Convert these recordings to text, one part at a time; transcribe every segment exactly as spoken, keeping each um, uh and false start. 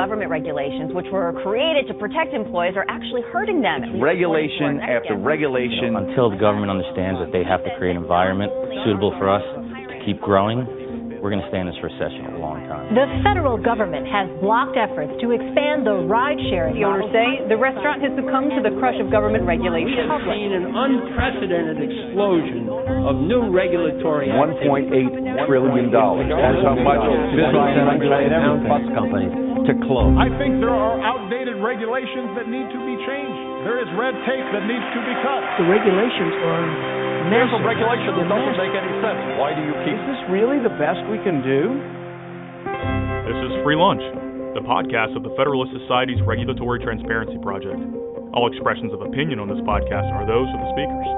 government regulations, which were created to protect employees, are actually hurting them. Regulation after regulation. You know, until the government understands that they have to create an environment suitable for us to keep growing, we're going to stay in this recession a long time. The federal government has blocked efforts to expand the ride-sharing model. The owners say the restaurant has succumbed to the crush of government regulations. We have seen an unprecedented explosion of new regulatory one point eight trillion dollars. That's how much business and regulated bus companies to close. I think there are outdated regulations that need to be changed. There is red tape that needs to be cut. The regulations are There's a regulation that doesn't make any sense. Why do you keep... Is this really the best we can do? This is Free Lunch, the podcast of the Federalist Society's Regulatory Transparency Project. All expressions of opinion on this podcast are those of the speakers.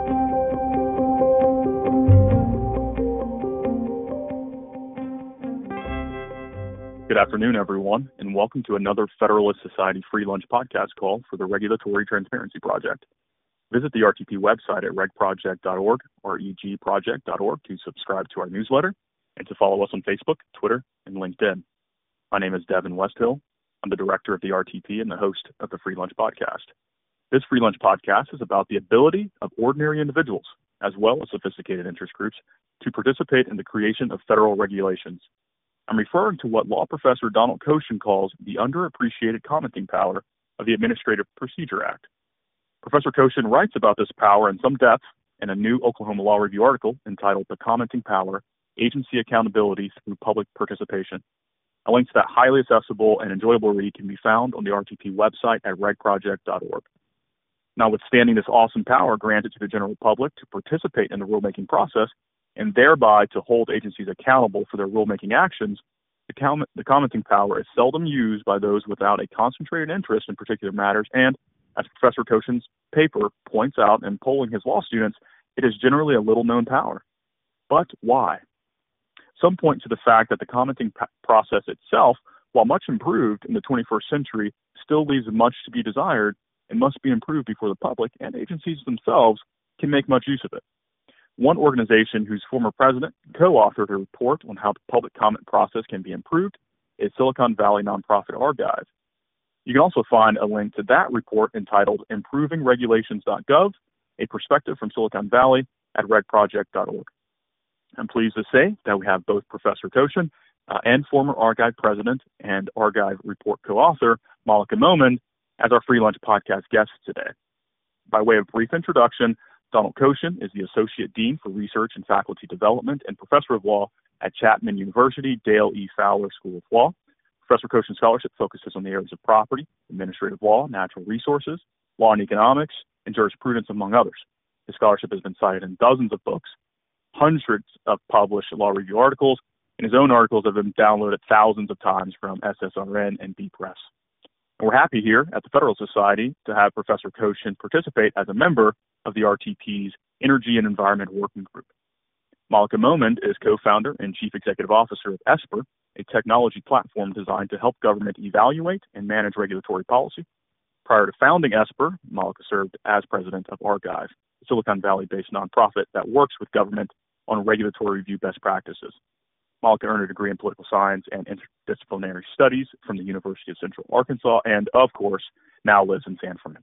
Good afternoon, everyone, and welcome to another Federalist Society Free Lunch podcast call for the Regulatory Transparency Project. Visit the R T P website at reg project dot org or e g project dot org to subscribe to our newsletter and to follow us on Facebook, Twitter, and LinkedIn. My name is Devin Westhill. I'm the director of the R T P and the host of the Free Lunch Podcast. This Free Lunch Podcast is about the ability of ordinary individuals, as well as sophisticated interest groups, to participate in the creation of federal regulations. I'm referring to what law professor Donald Koshin calls the underappreciated commenting power of the Administrative Procedure Act. Professor Koshin writes about this power in some depth in a new Oklahoma Law Review article entitled The Commenting Power, Agency Accountability Through Public Participation. A link to that highly accessible and enjoyable read can be found on the R T P website at reg project dot org. Notwithstanding this awesome power granted to the general public to participate in the rulemaking process and thereby to hold agencies accountable for their rulemaking actions, the, com- the commenting power is seldom used by those without a concentrated interest in particular matters, and as Professor Koshin's paper points out in polling his law students, it is generally a little-known power. But why? Some point to the fact that the commenting p- process itself, while much improved in the twenty-first century, still leaves much to be desired and must be improved before the public and agencies themselves can make much use of it. One organization whose former president co-authored a report on how the public comment process can be improved is Silicon Valley nonprofit Argive. You can also find a link to that report entitled improving regulations dot gov, a perspective from Silicon Valley at reg project dot org. I'm pleased to say that we have both Professor Koshin uh, and former Argive president and Argive report co-author Malika Momand as our Free Lunch Podcast guests today. By way of brief introduction, Donald Koshin is the Associate Dean for Research and Faculty Development and Professor of Law at Chapman University Dale E. Fowler School of Law. Professor Koshin's scholarship focuses on the areas of property, administrative law, natural resources, law and economics, and jurisprudence, among others. His scholarship has been cited in dozens of books, hundreds of published law review articles, and his own articles have been downloaded thousands of times from S S R N and B Press. And we're happy here at the Federal Society to have Professor Koshin participate as a member of the R T P's Energy and Environment Working Group. Malika Momand is co-founder and chief executive officer of Esper, a technology platform designed to help government evaluate and manage regulatory policy. Prior to founding Esper, Malika served as president of Argive, a Silicon Valley-based nonprofit that works with government on regulatory review best practices. Malika earned a degree in political science and interdisciplinary studies from the University of Central Arkansas and, of course, now lives in San Fernando.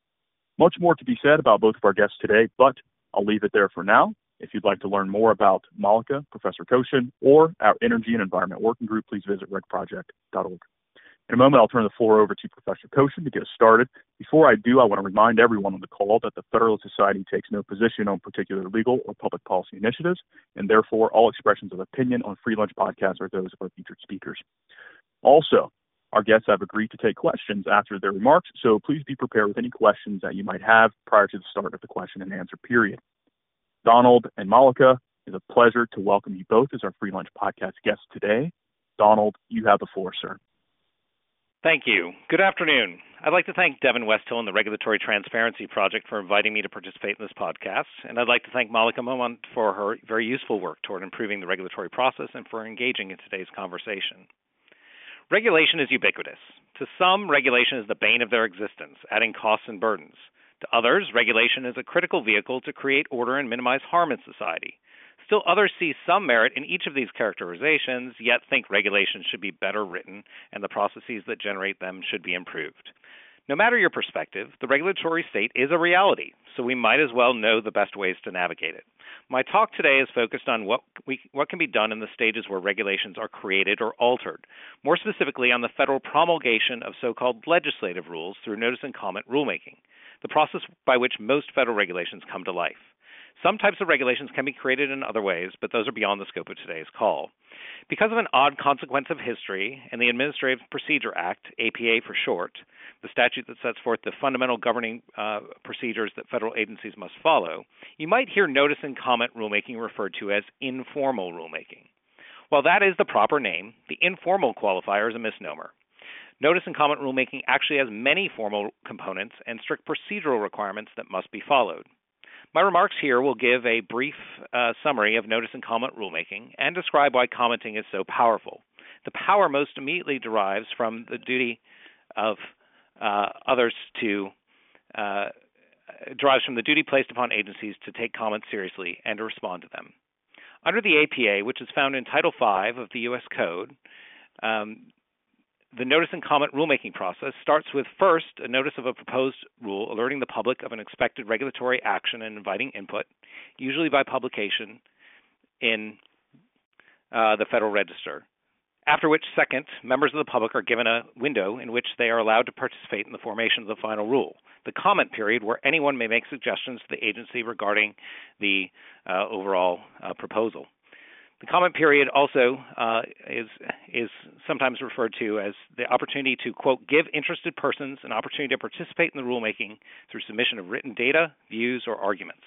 Much more to be said about both of our guests today, but I'll leave it there for now. If you'd like to learn more about Malika, Professor Koshin, or our Energy and Environment Working Group, please visit reg project dot org. In a moment, I'll turn the floor over to Professor Koshin to get us started. Before I do, I want to remind everyone on the call that the Federalist Society takes no position on particular legal or public policy initiatives, and therefore all expressions of opinion on Free Lunch Podcasts are those of our featured speakers. Also, our guests have agreed to take questions after their remarks, so please be prepared with any questions that you might have prior to the start of the question and answer period. Donald and Malika, it's a pleasure to welcome you both as our Free Lunch Podcast guests today. Donald, you have the floor, sir. Thank you. Good afternoon. I'd like to thank Devin Westhill and the Regulatory Transparency Project for inviting me to participate in this podcast, and I'd like to thank Malika Momand for her very useful work toward improving the regulatory process and for engaging in today's conversation. Regulation is ubiquitous. To some, regulation is the bane of their existence, adding costs and burdens. To others, regulation is a critical vehicle to create order and minimize harm in society. Still, others see some merit in each of these characterizations, yet think regulations should be better written and the processes that generate them should be improved. No matter your perspective, the regulatory state is a reality, so we might as well know the best ways to navigate it. My talk today is focused on what we, what can be done in the stages where regulations are created or altered, more specifically on the federal promulgation of so-called legislative rules through notice and comment rulemaking, the process by which most federal regulations come to life. Some types of regulations can be created in other ways, but those are beyond the scope of today's call. Because of an odd consequence of history and the Administrative Procedure Act, A P A for short, the statute that sets forth the fundamental governing uh, procedures that federal agencies must follow, you might hear notice and comment rulemaking referred to as informal rulemaking. While that is the proper name, the informal qualifier is a misnomer. Notice and comment rulemaking actually has many formal components and strict procedural requirements that must be followed. My remarks here will give a brief uh, summary of notice and comment rulemaking and describe why commenting is so powerful. The power most immediately derives from the duty of uh, others to uh, derives from the duty placed upon agencies to take comments seriously and to respond to them. Under the A P A, which is found in Title five of the U S Code, um, the notice and comment rulemaking process starts with, first, a notice of a proposed rule alerting the public of an expected regulatory action and inviting input, usually by publication in uh, the Federal Register. After which, second, members of the public are given a window in which they are allowed to participate in the formation of the final rule, the comment period where anyone may make suggestions to the agency regarding the uh, overall uh, proposal. The comment period also uh, is is sometimes referred to as the opportunity to, quote, give interested persons an opportunity to participate in the rulemaking through submission of written data, views, or arguments.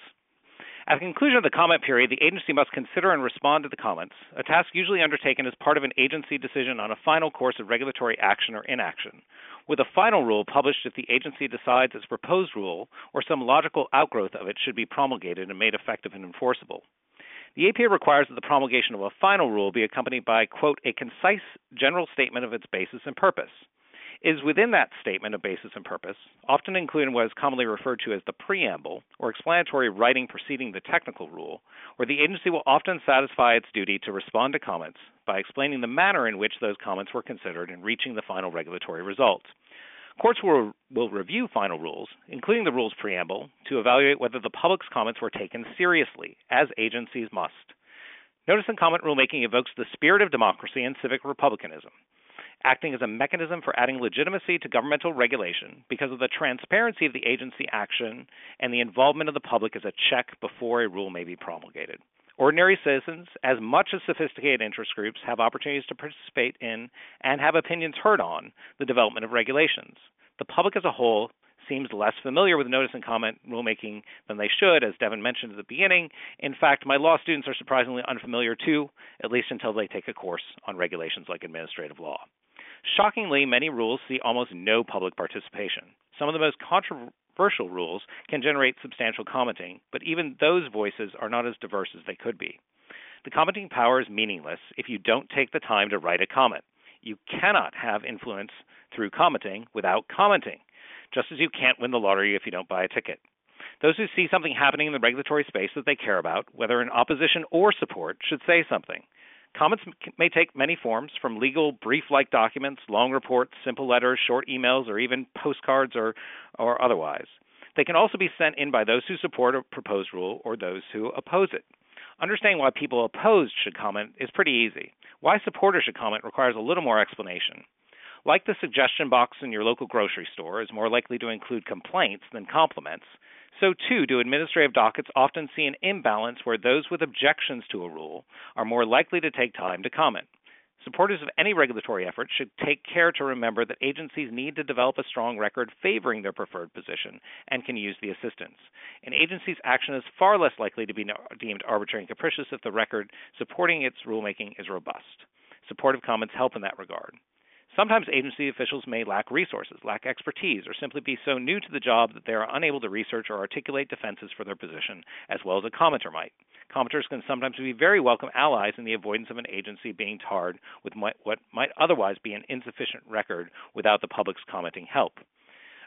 At the conclusion of the comment period, the agency must consider and respond to the comments, a task usually undertaken as part of an agency decision on a final course of regulatory action or inaction, with a final rule published if the agency decides its proposed rule or some logical outgrowth of it should be promulgated and made effective and enforceable. The A P A requires that the promulgation of a final rule be accompanied by, quote, a concise general statement of its basis and purpose. It is within that statement of basis and purpose, often including what is commonly referred to as the preamble, or explanatory writing preceding the technical rule, where the agency will often satisfy its duty to respond to comments by explaining the manner in which those comments were considered in reaching the final regulatory result. Courts will, will review final rules, including the rule's preamble, to evaluate whether the public's comments were taken seriously, as agencies must. Notice and comment rulemaking evokes the spirit of democracy and civic republicanism, acting as a mechanism for adding legitimacy to governmental regulation because of the transparency of the agency action and the involvement of the public as a check before a rule may be promulgated. Ordinary citizens, as much as sophisticated interest groups, have opportunities to participate in and have opinions heard on the development of regulations. The public as a whole seems less familiar with notice and comment rulemaking than they should, as Devin mentioned at the beginning. In fact, my law students are surprisingly unfamiliar too, at least until they take a course on regulations like administrative law. Shockingly, many rules see almost no public participation. Some of the most controversial rules can generate substantial commenting, but even those voices are not as diverse as they could be. The commenting power is meaningless if you don't take the time to write a comment. You cannot have influence through commenting without commenting, just as you can't win the lottery if you don't buy a ticket. Those who see something happening in the regulatory space that they care about, whether in opposition or support, should say something. Comments may take many forms, from legal brief-like documents, long reports, simple letters, short emails, or even postcards or, or otherwise. They can also be sent in by those who support a proposed rule or those who oppose it. Understanding why people opposed should comment is pretty easy. Why supporters should comment requires a little more explanation. Like the suggestion box in your local grocery store is more likely to include complaints than compliments, so too do administrative dockets often see an imbalance where those with objections to a rule are more likely to take time to comment. Supporters of any regulatory effort should take care to remember that agencies need to develop a strong record favoring their preferred position and can use the assistance. An agency's action is far less likely to be deemed arbitrary and capricious if the record supporting its rulemaking is robust. Supportive comments help in that regard. Sometimes agency officials may lack resources, lack expertise, or simply be so new to the job that they are unable to research or articulate defenses for their position as well as a commenter might. Commenters can sometimes be very welcome allies in the avoidance of an agency being tarred with what might otherwise be an insufficient record without the public's commenting help.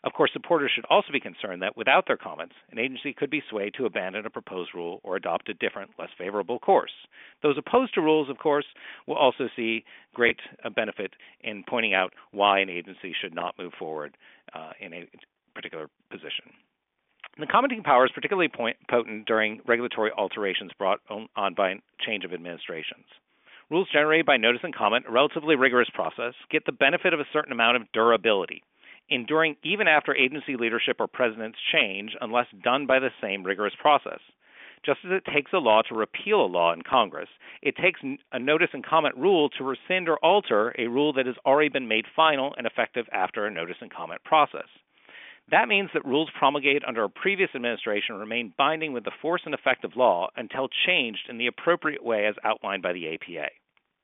Of course, supporters should also be concerned that without their comments, an agency could be swayed to abandon a proposed rule or adopt a different, less favorable course. Those opposed to rules, of course, will also see great uh, benefit in pointing out why an agency should not move forward uh, in a particular position. The commenting power is particularly point, potent during regulatory alterations brought on by change of administrations. Rules generated by notice and comment, a relatively rigorous process, get the benefit of a certain amount of durability, enduring even after agency leadership or presidents change unless done by the same rigorous process. Just as it takes a law to repeal a law in Congress, it takes a notice and comment rule to rescind or alter a rule that has already been made final and effective after a notice and comment process. That means that rules promulgated under a previous administration remain binding with the force and effect of law until changed in the appropriate way as outlined by the A P A.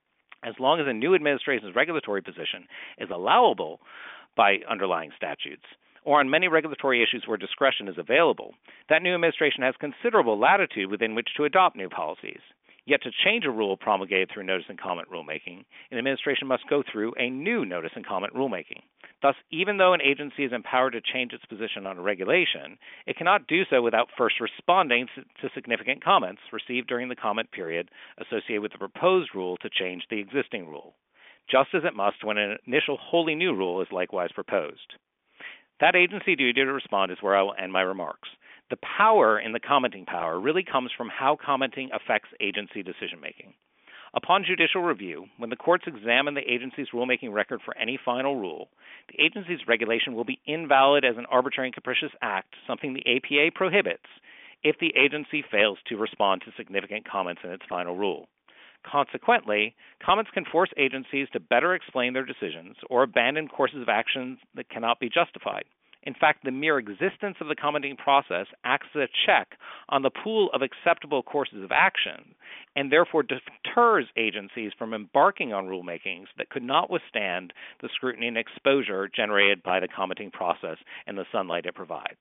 As long as a new administration's regulatory position is allowable by underlying statutes, or on many regulatory issues where discretion is available, that new administration has considerable latitude within which to adopt new policies. Yet to change a rule promulgated through notice and comment rulemaking, an administration must go through a new notice and comment rulemaking. Thus, even though an agency is empowered to change its position on a regulation, it cannot do so without first responding to significant comments received during the comment period associated with the proposed rule to change the existing rule, just as it must when an initial wholly new rule is likewise proposed. That agency duty to respond is where I will end my remarks. The power in the commenting power really comes from how commenting affects agency decision-making. Upon judicial review, when the courts examine the agency's rulemaking record for any final rule, the agency's regulation will be invalid as an arbitrary and capricious act, something the A P A prohibits, if the agency fails to respond to significant comments in its final rule. Consequently, comments can force agencies to better explain their decisions or abandon courses of action that cannot be justified. In fact, the mere existence of the commenting process acts as a check on the pool of acceptable courses of action and therefore deters agencies from embarking on rulemakings that could not withstand the scrutiny and exposure generated by the commenting process and the sunlight it provides.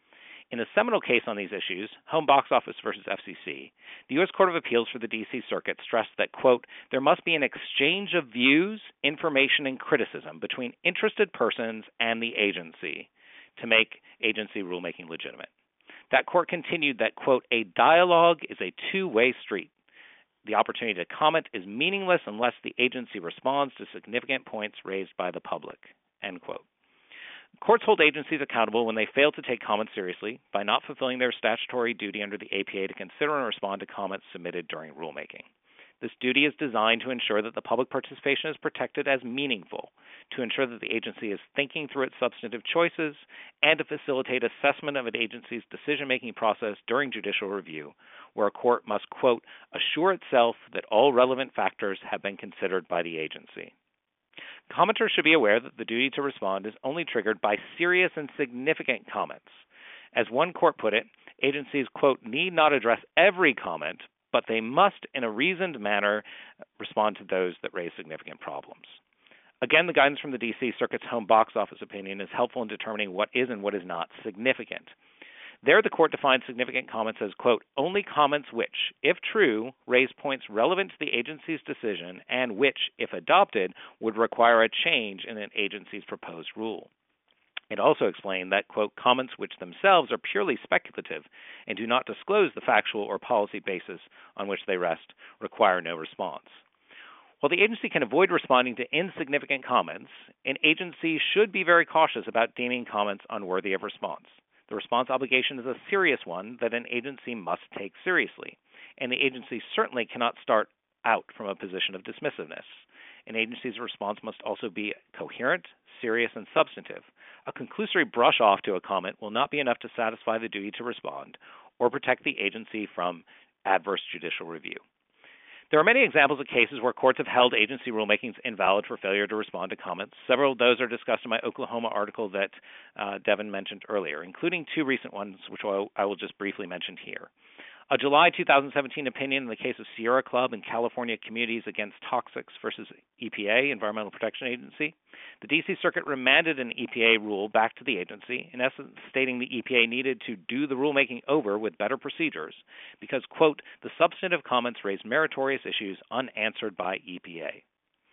In a seminal case on these issues, Home Box Office versus F C C, the U S Court of Appeals for the D C Circuit stressed that, quote, there must be an exchange of views, information, and criticism between interested persons and the agency to make agency rulemaking legitimate. That court continued that, quote, a dialogue is a two-way street. The opportunity to comment is meaningless unless the agency responds to significant points raised by the public, end quote. Courts hold agencies accountable when they fail to take comments seriously by not fulfilling their statutory duty under the A P A to consider and respond to comments submitted during rulemaking. This duty is designed to ensure that the public participation is protected as meaningful, to ensure that the agency is thinking through its substantive choices, and to facilitate assessment of an agency's decision-making process during judicial review, where a court must, quote, assure itself that all relevant factors have been considered by the agency. Commenters should be aware that the duty to respond is only triggered by serious and significant comments. As one court put it, agencies, quote, need not address every comment, but they must, in a reasoned manner, respond to those that raise significant problems. Again, the guidance from the D C Circuit's Home Box Office opinion is helpful in determining what is and what is not significant. There, the court defines significant comments as, quote, only comments which, if true, raise points relevant to the agency's decision and which, if adopted, would require a change in an agency's proposed rule. It also explained that, quote, comments which themselves are purely speculative and do not disclose the factual or policy basis on which they rest require no response. While the agency can avoid responding to insignificant comments, an agency should be very cautious about deeming comments unworthy of response. The response obligation is a serious one that an agency must take seriously, and the agency certainly cannot start out from a position of dismissiveness. An agency's response must also be coherent, serious, and substantive. A conclusory brush off to a comment will not be enough to satisfy the duty to respond or protect the agency from adverse judicial review. There are many examples of cases where courts have held agency rulemakings invalid for failure to respond to comments. Several of those are discussed in my Oklahoma article that uh, Devin mentioned earlier, including two recent ones, which I will just briefly mention here. A July two thousand seventeen opinion in the case of Sierra Club and California Communities Against Toxics versus E P A, Environmental Protection Agency. The D C Circuit remanded an E P A rule back to the agency, in essence stating the E P A needed to do the rulemaking over with better procedures because, quote, the substantive comments raised meritorious issues unanswered by E P A.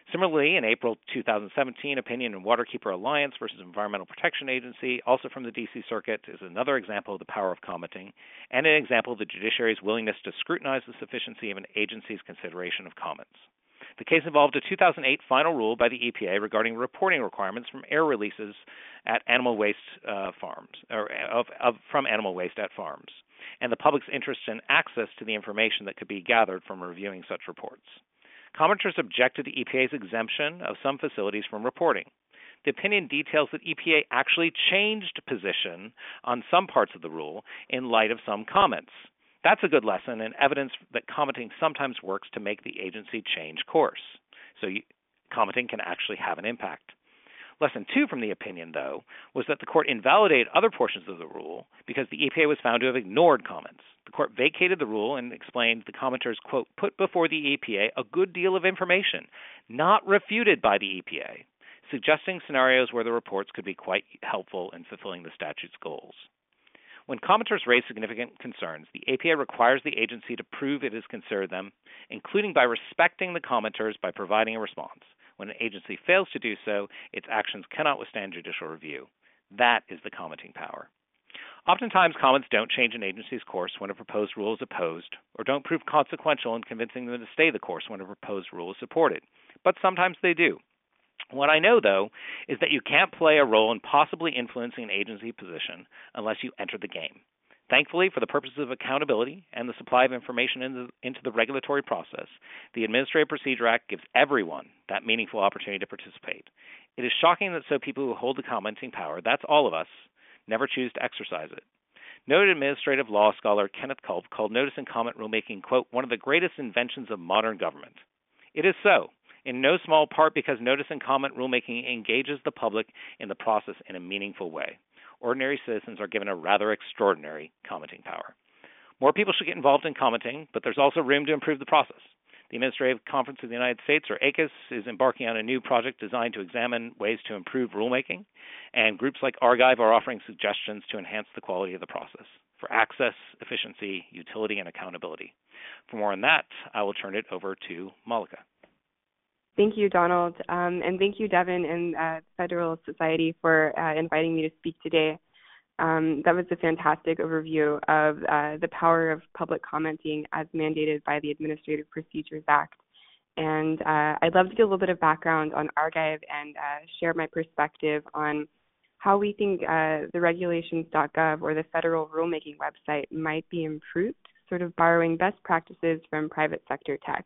Similarly, in April two thousand seventeen, opinion in Waterkeeper Alliance versus Environmental Protection Agency, also from the D C Circuit, is another example of the power of commenting and an example of the judiciary's willingness to scrutinize the sufficiency of an agency's consideration of comments. The case involved a two thousand eight final rule by the E P A regarding reporting requirements from air releases at animal waste uh, farms, or of, of, from animal waste at farms, and the public's interest in access to the information that could be gathered from reviewing such reports. Commenters objected to E P A's exemption of some facilities from reporting. The opinion details that E P A actually changed position on some parts of the rule in light of some comments. That's a good lesson and evidence that commenting sometimes works to make the agency change course. So you, commenting can actually have an impact. Lesson two from the opinion, though, was that the court invalidated other portions of the rule because the E P A was found to have ignored comments. The court vacated the rule and explained the commenters, quote, put before the E P A a good deal of information, not refuted by the E P A, suggesting scenarios where the reports could be quite helpful in fulfilling the statute's goals. When commenters raise significant concerns, the A P A requires the agency to prove it has considered them, including by respecting the commenters by providing a response. When an agency fails to do so, its actions cannot withstand judicial review. That is the commenting power. Oftentimes, comments don't change an agency's course when a proposed rule is opposed, or don't prove consequential in convincing them to stay the course when a proposed rule is supported. But sometimes they do. What I know, though, is that you can't play a role in possibly influencing an agency position unless you enter the game. Thankfully, for the purposes of accountability and the supply of information into, into the regulatory process, the Administrative Procedure Act gives everyone that meaningful opportunity to participate. It is shocking that so people who hold the commenting power, that's all of us, never choose to exercise it. Noted administrative law scholar Kenneth Culp called notice and comment rulemaking, quote, one of the greatest inventions of modern government. It is so, in no small part because notice and comment rulemaking engages the public in the process in a meaningful way. Ordinary citizens are given a rather extraordinary commenting power. More people should get involved in commenting, but there's also room to improve the process. The Administrative Conference of the United States, or A C U S, is embarking on a new project designed to examine ways to improve rulemaking, and groups like Archive are offering suggestions to enhance the quality of the process for access, efficiency, utility, and accountability. For more on that, I will turn it over to Malika. Thank you, Donald, um, and thank you, Devin and uh, Federalist Society for uh, inviting me to speak today. Um, that was a fantastic overview of uh, the power of public commenting as mandated by the Administrative Procedures Act. And uh, I'd love to get a little bit of background on Archive and uh, share my perspective on how we think uh, the regulations dot gov or the federal rulemaking website might be improved, sort of borrowing best practices from private sector tech.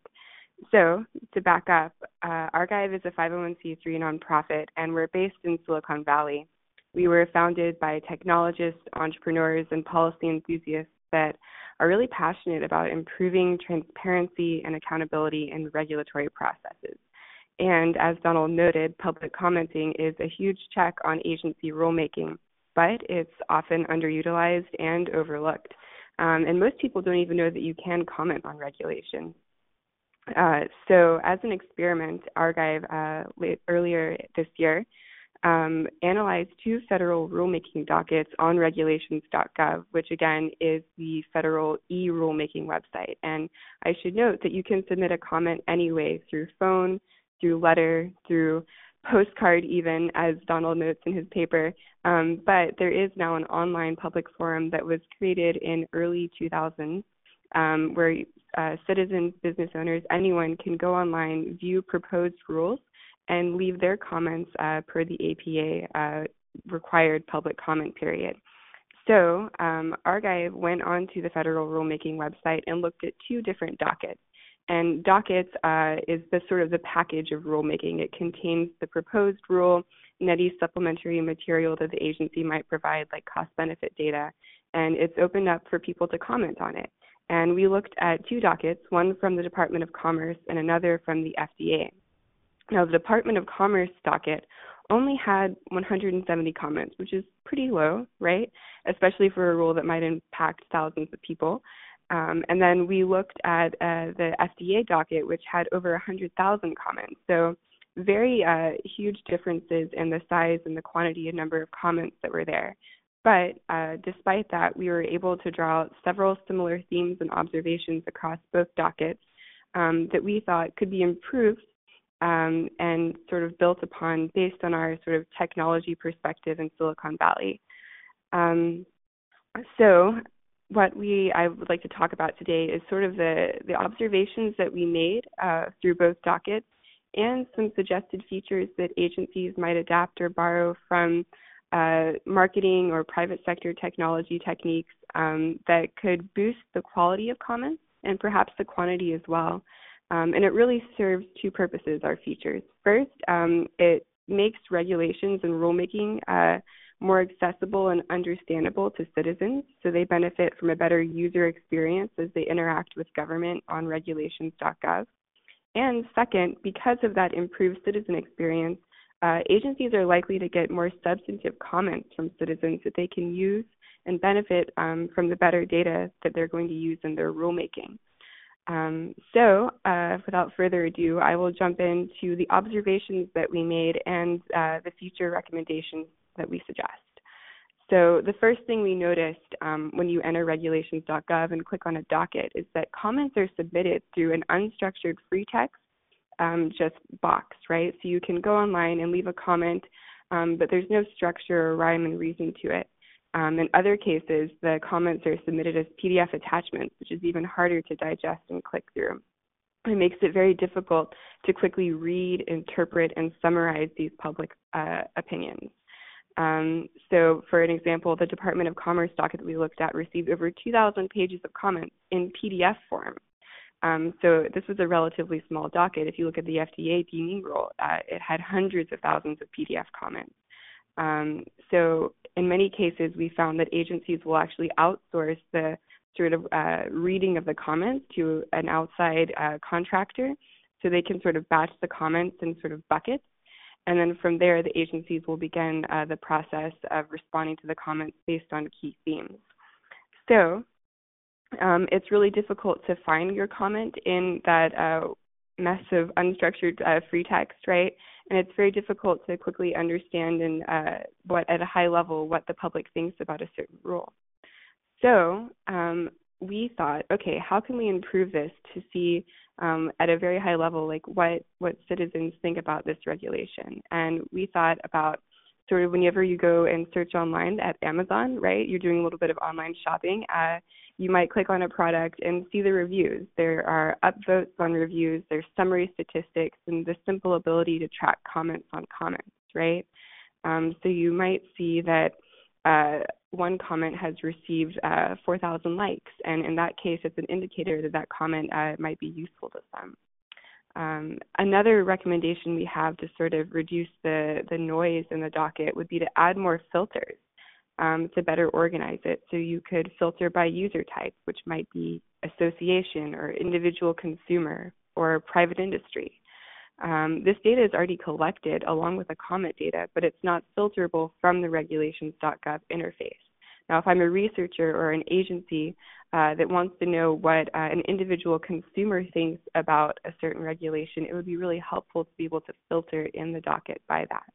So, to back up, uh, Archive is a five oh one c three nonprofit, and we're based in Silicon Valley. We were founded by technologists, entrepreneurs, and policy enthusiasts that are really passionate about improving transparency and accountability in regulatory processes. And as Donald noted, public commenting is a huge check on agency rulemaking, but it's often underutilized and overlooked. Um, and most people don't even know that you can comment on regulation. Uh, so as an experiment, Archive uh, late, earlier this year um, analyzed two federal rulemaking dockets on regulations dot gov, which again is the federal e-rulemaking website. And I should note that you can submit a comment anyway through phone, through letter, through postcard even, as Donald notes in his paper. Um, but there is now an online public forum that was created in early two thousands um, where uh, citizens, business owners, anyone can go online, view proposed rules, and leave their comments uh, per the A P A uh, required public comment period. So um, Archive went on to the federal rulemaking website and looked at two different dockets. And dockets uh, is the sort of the package of rulemaking. It contains the proposed rule and any supplementary material that the agency might provide, like cost-benefit data, and it's opened up for people to comment on it. And we looked at two dockets, one from the Department of Commerce and another from the F D A. Now, the Department of Commerce docket only had one hundred seventy comments, which is pretty low, right? Especially for a rule that might impact thousands of people. Um, and then we looked at uh, the F D A docket, which had over one hundred thousand comments. So very uh, huge differences in the size and the quantity and number of comments that were there. But uh, despite that, we were able to draw out several similar themes and observations across both dockets um, that we thought could be improved um, and sort of built upon based on our sort of technology perspective in Silicon Valley. Um, so what we I would like to talk about today is sort of the, the observations that we made uh, through both dockets and some suggested features that agencies might adapt or borrow from uh, marketing or private sector technology techniques um, that could boost the quality of comments and perhaps the quantity as well. Um, and it really serves two purposes, our features. First, um, it makes regulations and rulemaking uh, more accessible and understandable to citizens, so they benefit from a better user experience as they interact with government on regulations dot gov. And second, because of that improved citizen experience, uh, agencies are likely to get more substantive comments from citizens that they can use and benefit um, from the better data that they're going to use in their rulemaking. Um, so, uh, without further ado, I will jump into the observations that we made and uh, the future recommendations that we suggest. So the first thing we noticed um, when you enter regulations dot gov and click on a docket is that comments are submitted through an unstructured free text um, just box, right? So you can go online and leave a comment, um, but there's no structure or rhyme and reason to it. Um, in other cases, the comments are submitted as P D F attachments, which is even harder to digest and click through. It makes it very difficult to quickly read, interpret, and summarize these public uh, opinions. Um, so for an example, the Department of Commerce docket that we looked at received over two thousand pages of comments in P D F form. Um, so this was a relatively small docket. If you look at the F D A deeming rule, uh, it had hundreds of thousands of P D F comments. Um, so in many cases, we found that agencies will actually outsource the sort of uh, reading of the comments to an outside uh, contractor, so they can sort of batch the comments in sort of buckets. And then from there, the agencies will begin uh, the process of responding to the comments based on key themes. So um, it's really difficult to find your comment in that uh, mess of unstructured uh, free text, right? And it's very difficult to quickly understand and uh, what at a high level what the public thinks about a certain rule. So um, we thought, okay, how can we improve this to see um, at a very high level, like what, what citizens think about this regulation? And we thought about sort of whenever you go and search online at Amazon, right, you're doing a little bit of online shopping, uh, you might click on a product and see the reviews. There are upvotes on reviews, there's summary statistics, and the simple ability to track comments on comments, right? Um, so you might see that uh, one comment has received uh, four thousand likes, and in that case, it's an indicator that that comment uh, might be useful to some. Um, another recommendation we have to sort of reduce the, the noise in the docket would be to add more filters um, to better organize it. So you could filter by user type, which might be association or individual consumer or private industry. Um, this data is already collected along with the comment data, but it's not filterable from the regulations dot gov interface. Now, if I'm a researcher or an agency uh, that wants to know what uh, an individual consumer thinks about a certain regulation, it would be really helpful to be able to filter in the docket by that.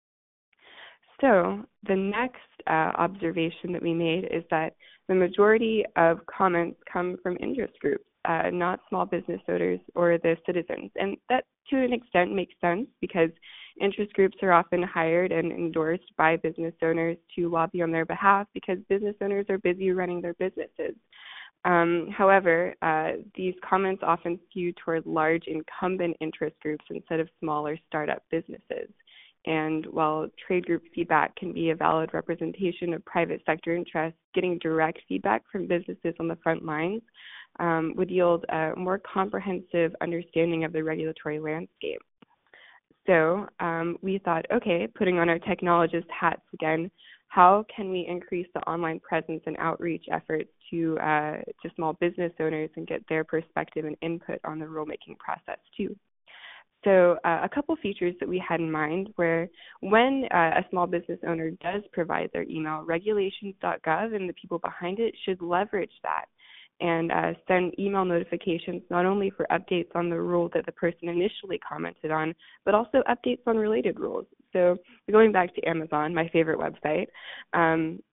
So the next uh, observation that we made is that the majority of comments come from interest groups, uh, not small business owners or the citizens. And that, to an extent, makes sense because interest groups are often hired and endorsed by business owners to lobby on their behalf because business owners are busy running their businesses. Um, however, uh, these comments often skew toward large incumbent interest groups instead of smaller startup businesses. And while trade group feedback can be a valid representation of private sector interests, getting direct feedback from businesses on the front lines um, would yield a more comprehensive understanding of the regulatory landscape. So um, we thought, okay, putting on our technologist hats again, how can we increase the online presence and outreach efforts to uh, to small business owners and get their perspective and input on the rulemaking process too? So uh, a couple features that we had in mind were when uh, a small business owner does provide their email, regulations dot gov and the people behind it should leverage that and uh, send email notifications not only for updates on the rule that the person initially commented on, but also updates on related rules. So going back to Amazon, my favorite website, um,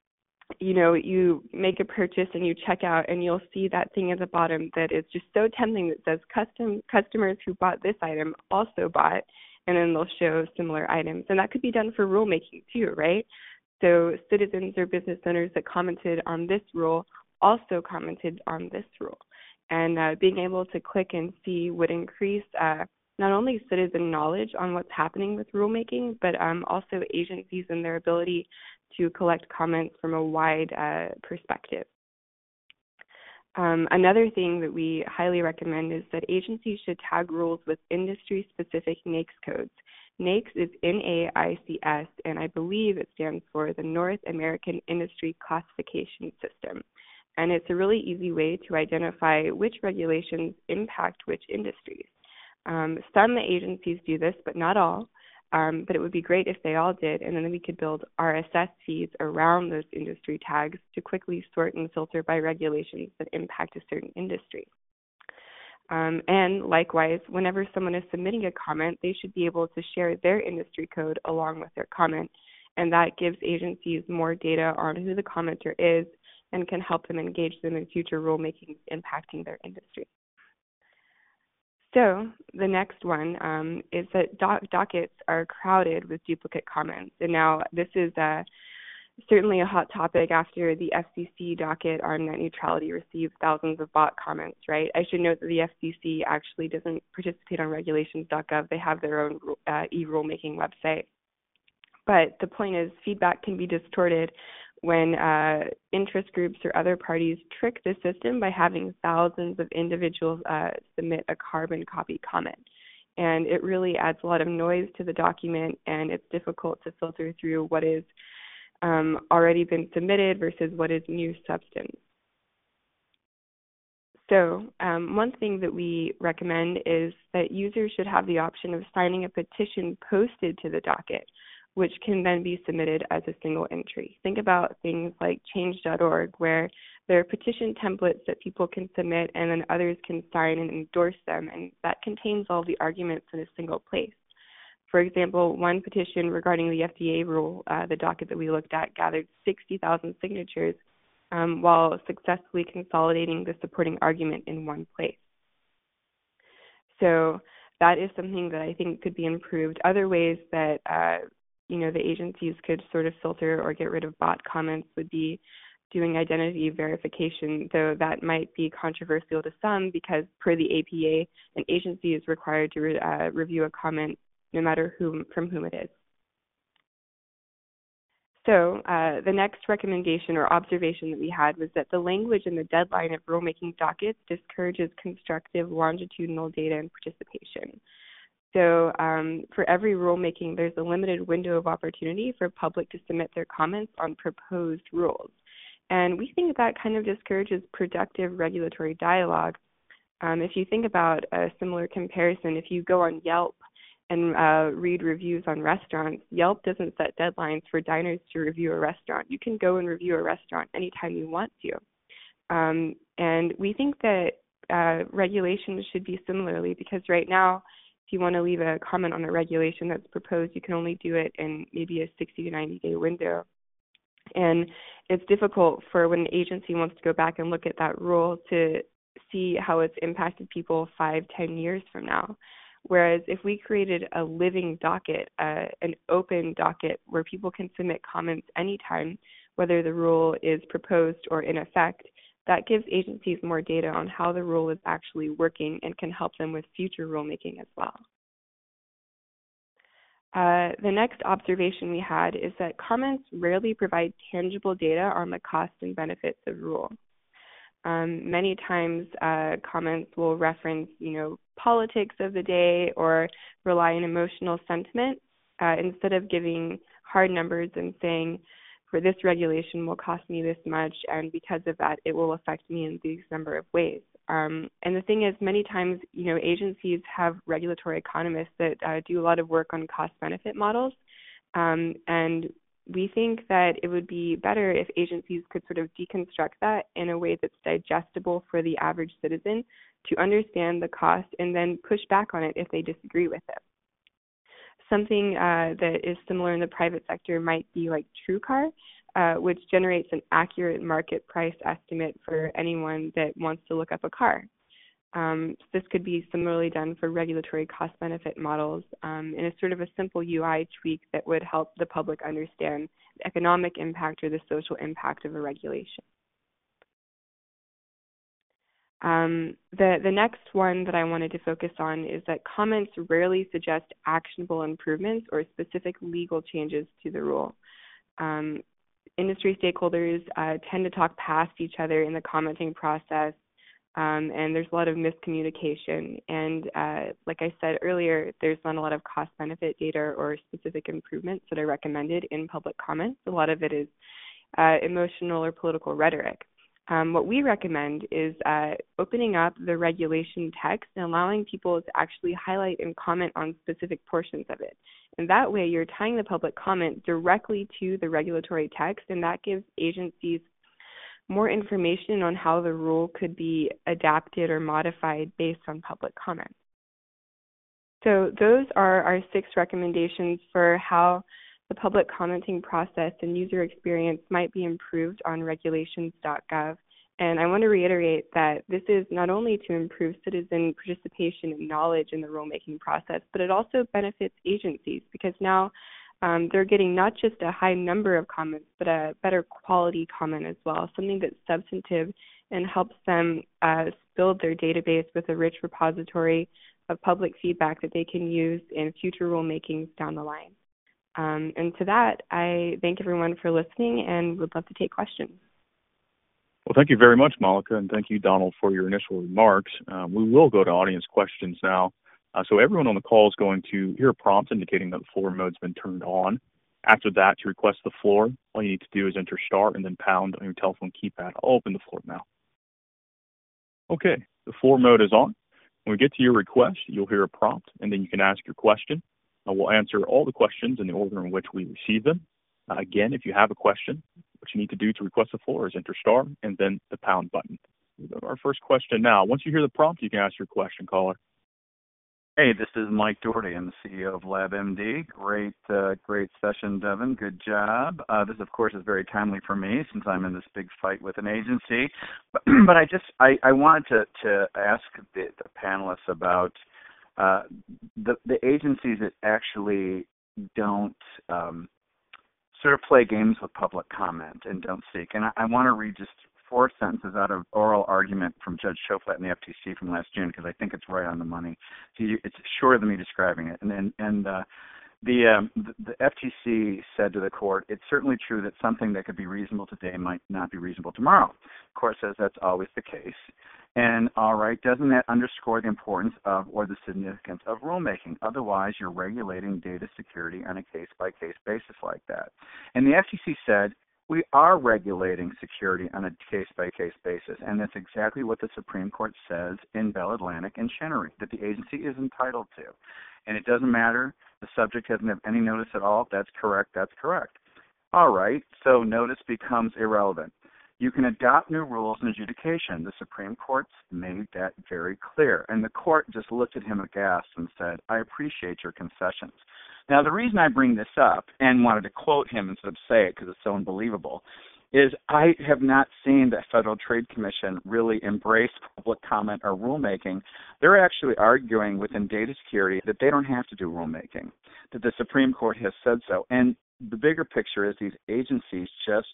you know, you make a purchase and you check out and you'll see that thing at the bottom that is just so tempting that says custom customers who bought this item also bought, and then they'll show similar items. And that could be done for rulemaking too, right? So citizens or business owners that commented on this rule also commented on this rule. And uh, being able to click and see would increase uh, not only citizen knowledge on what's happening with rulemaking, but um, also agencies and their ability to collect comments from a wide uh, perspective. Um, another thing that we highly recommend is that agencies should tag rules with industry-specific NAICS codes. NAICS is N A I C S, and I believe it stands for the North American Industry Classification System. And it's a really easy way to identify which regulations impact which industries. Um, some agencies do this, but not all. Um, but it would be great if they all did, and then we could build R S S feeds around those industry tags to quickly sort and filter by regulations that impact a certain industry. Um, and likewise, whenever someone is submitting a comment, they should be able to share their industry code along with their comment, and that gives agencies more data on who the commenter is and can help them engage them in future rulemaking impacting their industry. So the next one um, is that doc- dockets are crowded with duplicate comments. And now this is uh, certainly a hot topic after the F C C docket on net neutrality received thousands of bot comments, right? I should note that the F C C actually doesn't participate on regulations dot gov. They have their own uh, e-rulemaking website. But the point is, feedback can be distorted when uh, interest groups or other parties trick the system by having thousands of individuals uh, submit a carbon copy comment. And it really adds a lot of noise to the document, and it's difficult to filter through what is um, already been submitted versus what is new substance. So um, one thing that we recommend is that users should have the option of signing a petition posted to the docket, which can then be submitted as a single entry. Think about things like change dot org, where there are petition templates that people can submit and then others can sign and endorse them, and that contains all the arguments in a single place. For example, one petition regarding the F D A rule, uh, the docket that we looked at, gathered sixty thousand signatures um, while successfully consolidating the supporting argument in one place. So that is something that I think could be improved. Other ways that uh, you know, the agencies could sort of filter or get rid of bot comments would be doing identity verification, though that might be controversial to some because per the A P A, an agency is required to re- uh, review a comment no matter whom, from whom it is. So uh, the next recommendation or observation that we had was that the language in the deadline of rulemaking dockets discourages constructive longitudinal data and participation. So um, for every rulemaking, there's a limited window of opportunity for public to submit their comments on proposed rules. And we think that kind of discourages productive regulatory dialogue. Um, if you think about a similar comparison, if you go on Yelp and uh, read reviews on restaurants, Yelp doesn't set deadlines for diners to review a restaurant. You can go and review a restaurant anytime you want to. Um, and we think that uh, regulations should be similarly, because right now, if you want to leave a comment on a regulation that's proposed, you can only do it in maybe a sixty to ninety day window. And it's difficult for when an agency wants to go back and look at that rule to see how it's impacted people five, ten years from now. Whereas if we created a living docket, uh, an open docket where people can submit comments anytime, whether the rule is proposed or in effect, that gives agencies more data on how the rule is actually working and can help them with future rulemaking as well. Uh, the next observation we had is that comments rarely provide tangible data on the costs and benefits of rules. Um, many times uh, comments will reference, you know, politics of the day or rely on emotional sentiment uh, instead of giving hard numbers and saying, for this regulation will cost me this much, and because of that, it will affect me in these number of ways. Um, and the thing is, many times, you know, agencies have regulatory economists that uh, do a lot of work on cost-benefit models, um, and we think that it would be better if agencies could sort of deconstruct that in a way that's digestible for the average citizen to understand the cost and then push back on it if they disagree with it. Something uh, that is similar in the private sector might be like TrueCar. uh, which generates an accurate market price estimate for anyone that wants to look up a car. Um, this could be similarly done for regulatory cost-benefit models, um, and it's sort of a simple U I tweak that would help the public understand the economic impact or the social impact of a regulation. Um, the, the next one that I wanted to focus on is that comments rarely suggest actionable improvements or specific legal changes to the rule. Um, industry stakeholders uh, tend to talk past each other in the commenting process, Um, and there's a lot of miscommunication. And uh, like I said earlier, there's not a lot of cost-benefit data or specific improvements that are recommended in public comments. A lot of it is uh, emotional or political rhetoric. Um, what we recommend is uh, opening up the regulation text and allowing people to actually highlight and comment on specific portions of it. And that way, you're tying the public comment directly to the regulatory text, and that gives agencies more information on how the rule could be adapted or modified based on public comment. So those are our six recommendations for how the public commenting process and user experience might be improved on regulations dot gov. And I want to reiterate that this is not only to improve citizen participation and knowledge in the rulemaking process, but it also benefits agencies because now Um, they're getting not just a high number of comments, but a better quality comment as well, something that's substantive and helps them uh, build their database with a rich repository of public feedback that they can use in future rulemakings down the line. Um, and to that, I thank everyone for listening and would love to take questions. Well, thank you very much, Malika, and thank you, Donald, for your initial remarks. Um, we will go to audience questions now. Uh, so everyone on the call is going to hear a prompt indicating that the floor mode's been turned on. After that, to request the floor, all you need to do is enter star and then pound on your telephone keypad. I'll open the floor now. Okay, the floor mode is on. When we get to your request, you'll hear a prompt, and then you can ask your question. Uh, we'll answer all the questions in the order in which we receive them. Uh, again, if you have a question, what you need to do to request the floor is enter star and then the pound button. We'll go to our first question now. Once you hear the prompt, you can ask your question, caller. Hey, this is Mike Doherty. I'm the C E O of LabMD. Great, uh, great session, Devin. Good job. Uh, this, of course, is very timely for me since I'm in this big fight with an agency. But, but I just, I, I wanted to, to ask the, the panelists about uh, the, the agencies that actually don't um, sort of play games with public comment and don't seek. And I, I want to read just four sentences out of oral argument from Judge Schoflat in the F T C from last June because I think it's right on the money. So you, it's shorter than me describing it. And and, and uh, the, um, the the F T C said to the court, it's certainly true that something that could be reasonable today might not be reasonable tomorrow. The court says that's always the case. And all right, doesn't that underscore the importance of or the significance of rulemaking? Otherwise, you're regulating data security on a case-by-case basis like that. And the F T C said, we are regulating security on a case-by-case basis, and that's exactly what the Supreme Court says in Bell Atlantic and Chenery, that the agency is entitled to. And it doesn't matter, the subject doesn't have any notice at all. That's correct, that's correct. All right, so notice becomes irrelevant. You can adopt new rules in adjudication. The Supreme Court's made that very clear. And the court just looked at him aghast and said, I appreciate your concessions. Now, the reason I bring this up and wanted to quote him instead of say it because it's so unbelievable is I have not seen the Federal Trade Commission really embrace public comment or rulemaking. They're actually arguing within data security that they don't have to do rulemaking, that the Supreme Court has said so. And the bigger picture is these agencies just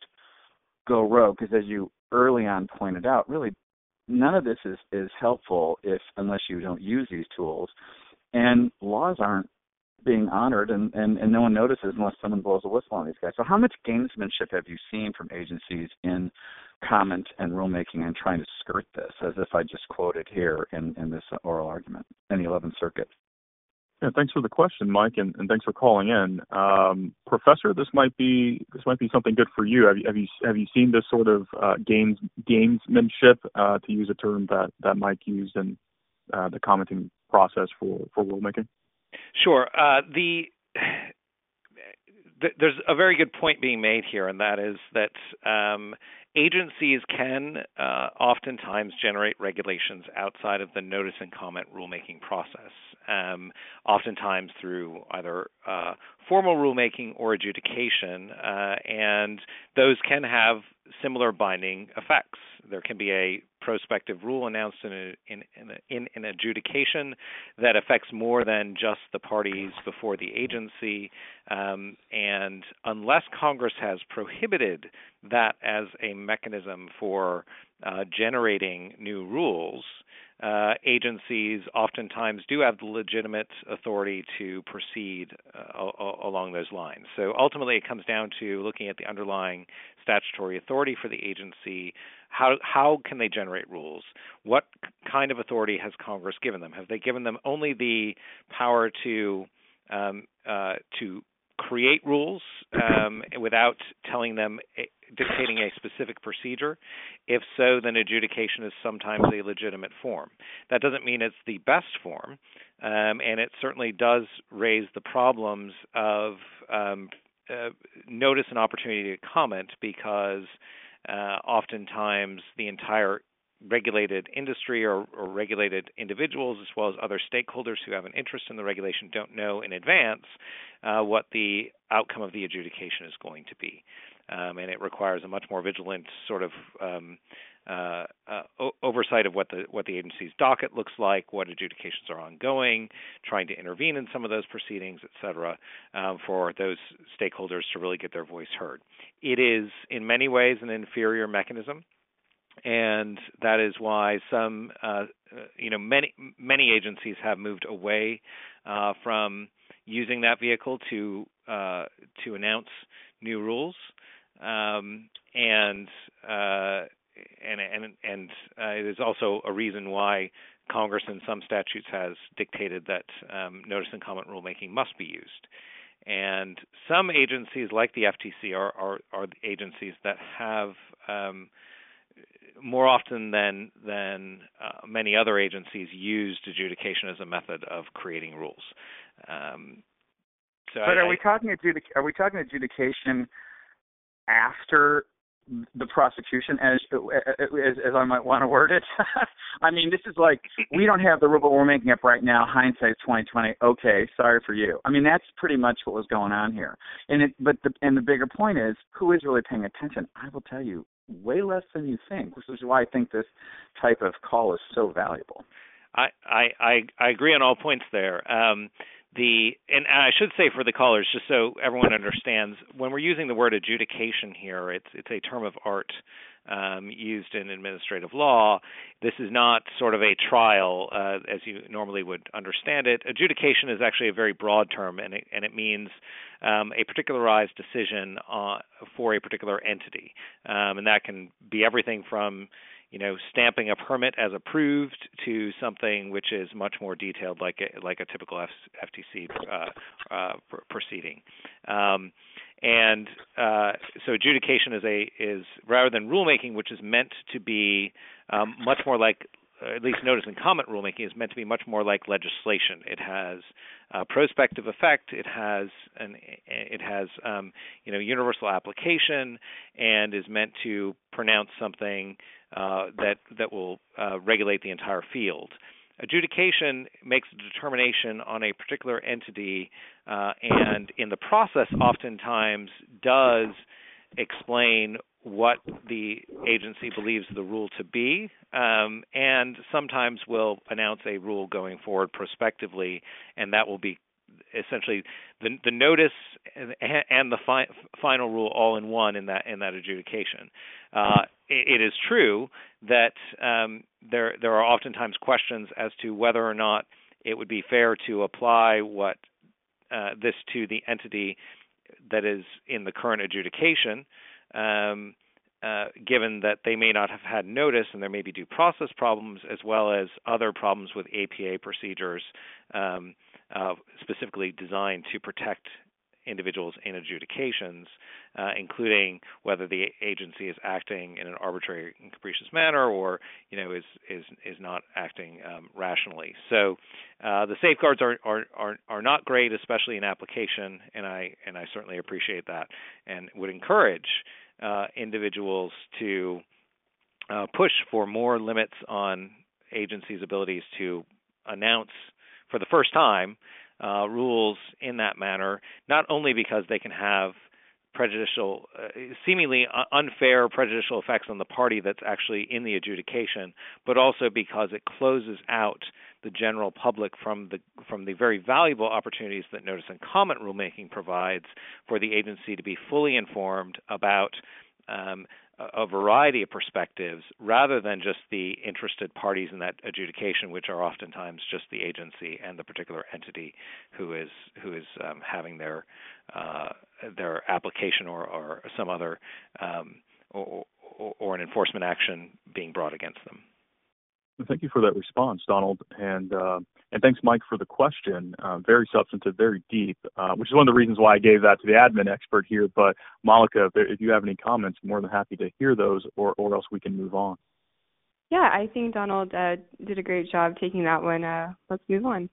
go rogue because, as you early on pointed out, really none of this is, is helpful if unless you don't use these tools. And laws aren't being honored, and, and, and no one notices unless someone blows a whistle on these guys. So how much gamesmanship have you seen from agencies in comment and rulemaking and trying to skirt this, as if I just quoted here in, in this oral argument in the eleventh Circuit? Yeah, thanks for the question, Mike, and, and thanks for calling in. Um, Professor, this might be this might be something good for you. Have you have you, have you seen this sort of uh, games gamesmanship, uh, to use a term that, that Mike used in uh, the commenting process for, for rulemaking? Sure. Uh, the, the there's a very good point being made here, and that is that um, agencies can uh, oftentimes generate regulations outside of the notice and comment rulemaking process, um, oftentimes through either uh, formal rulemaking or adjudication, uh, and those can have similar binding effects. There can be a prospective rule announced in, a, in, in, a, in an adjudication that affects more than just the parties before the agency, um, and unless Congress has prohibited that as a mechanism for uh, generating new rules, uh, agencies oftentimes do have the legitimate authority to proceed uh, a- along those lines. So ultimately it comes down to looking at the underlying statutory authority for the agency. How how can they generate rules? What kind of authority has Congress given them? Have they given them only the power to um, uh, to create rules um, without telling them, dictating a specific procedure? If so, then adjudication is sometimes a legitimate form. That doesn't mean it's the best form, um, and it certainly does raise the problems of um, uh, notice and opportunity to comment, because uh, oftentimes the entire regulated industry or, or regulated individuals, as well as other stakeholders who have an interest in the regulation, don't know in advance uh, what the outcome of the adjudication is going to be. Um, and it requires a much more vigilant sort of um, uh, uh, o- oversight of what the what the agency's docket looks like, what adjudications are ongoing, trying to intervene in some of those proceedings, et cetera, um, for those stakeholders to really get their voice heard. It is, in many ways, an inferior mechanism. And that is why some, uh, you know, many many agencies have moved away uh, from using that vehicle to uh, to announce new rules, um, and uh, and and and uh, it is also a reason why Congress in some statutes has dictated that um, notice and comment rulemaking must be used. And some agencies, like the F T C, are are, are the agencies that have um, more often than than uh, many other agencies used adjudication as a method of creating rules. Um, so but I, are we talking adjudic- Are we talking adjudication after the prosecution, as as, as I might want to word it? I mean, this is like, we don't have the rule, but we're making up right now. Hindsight's twenty twenty. Okay, sorry for you. I mean, that's pretty much what was going on here. And it, but the and the bigger point is, who is really paying attention? I will tell you, way less than you think, which is why I think this type of call is so valuable. I I, I agree on all points there. Um, the and I should say for the callers, just so everyone understands, when we're using the word adjudication here, it's it's a term of art um, used in administrative law. This is not sort of a trial uh, as you normally would understand it. Adjudication is actually a very broad term, and it, and it means um, a particularized decision uh, for a particular entity, um, and that can be everything from you know, stamping a permit as approved to something which is much more detailed, like a, like a typical F- FTC uh, uh, pr- proceeding. Um, and uh, so adjudication is a is rather than rulemaking, which is meant to be um, much more like, uh, at least notice and comment rulemaking is meant to be much more like legislation. It has uh, prospective effect. It has an it has um, you know universal application, and is meant to pronounce something Uh, that that will uh, regulate the entire field. Adjudication makes a determination on a particular entity, uh, and in the process, oftentimes does explain what the agency believes the rule to be, um, and sometimes will announce a rule going forward prospectively, and that will be essentially the, the notice and, and the fi- final rule all in one in that in that adjudication. Uh, it, it is true that um, there there are oftentimes questions as to whether or not it would be fair to apply what uh, this to the entity that is in the current adjudication, um, uh, given that they may not have had notice and there may be due process problems as well as other problems with A P A procedures um, uh, specifically designed to protect individuals in adjudications, uh, including whether the agency is acting in an arbitrary and capricious manner, or you know is is is not acting um, rationally. So uh, the safeguards are, are are are not great, especially in application, and I and I certainly appreciate that, and would encourage uh, individuals to uh, push for more limits on agencies' abilities to announce for the first time uh, rules in that manner, not only because they can have prejudicial, uh, seemingly unfair prejudicial effects on the party that's actually in the adjudication, but also because it closes out the general public from the from the very valuable opportunities that notice and comment rulemaking provides for the agency to be fully informed about um, a variety of perspectives rather than just the interested parties in that adjudication, which are oftentimes just the agency and the particular entity who is who is um, having their uh, their application or, or some other um, or, or, or an enforcement action being brought against them. Thank you for that response, Donald, and uh, and thanks, Mike, for the question. Uh, very substantive, very deep, uh, which is one of the reasons why I gave that to the admin expert here. But Malika, if, if you have any comments, I'm more than happy to hear those, or, or else we can move on. Yeah, I think Donald uh, did a great job taking that one. Uh, let's move on.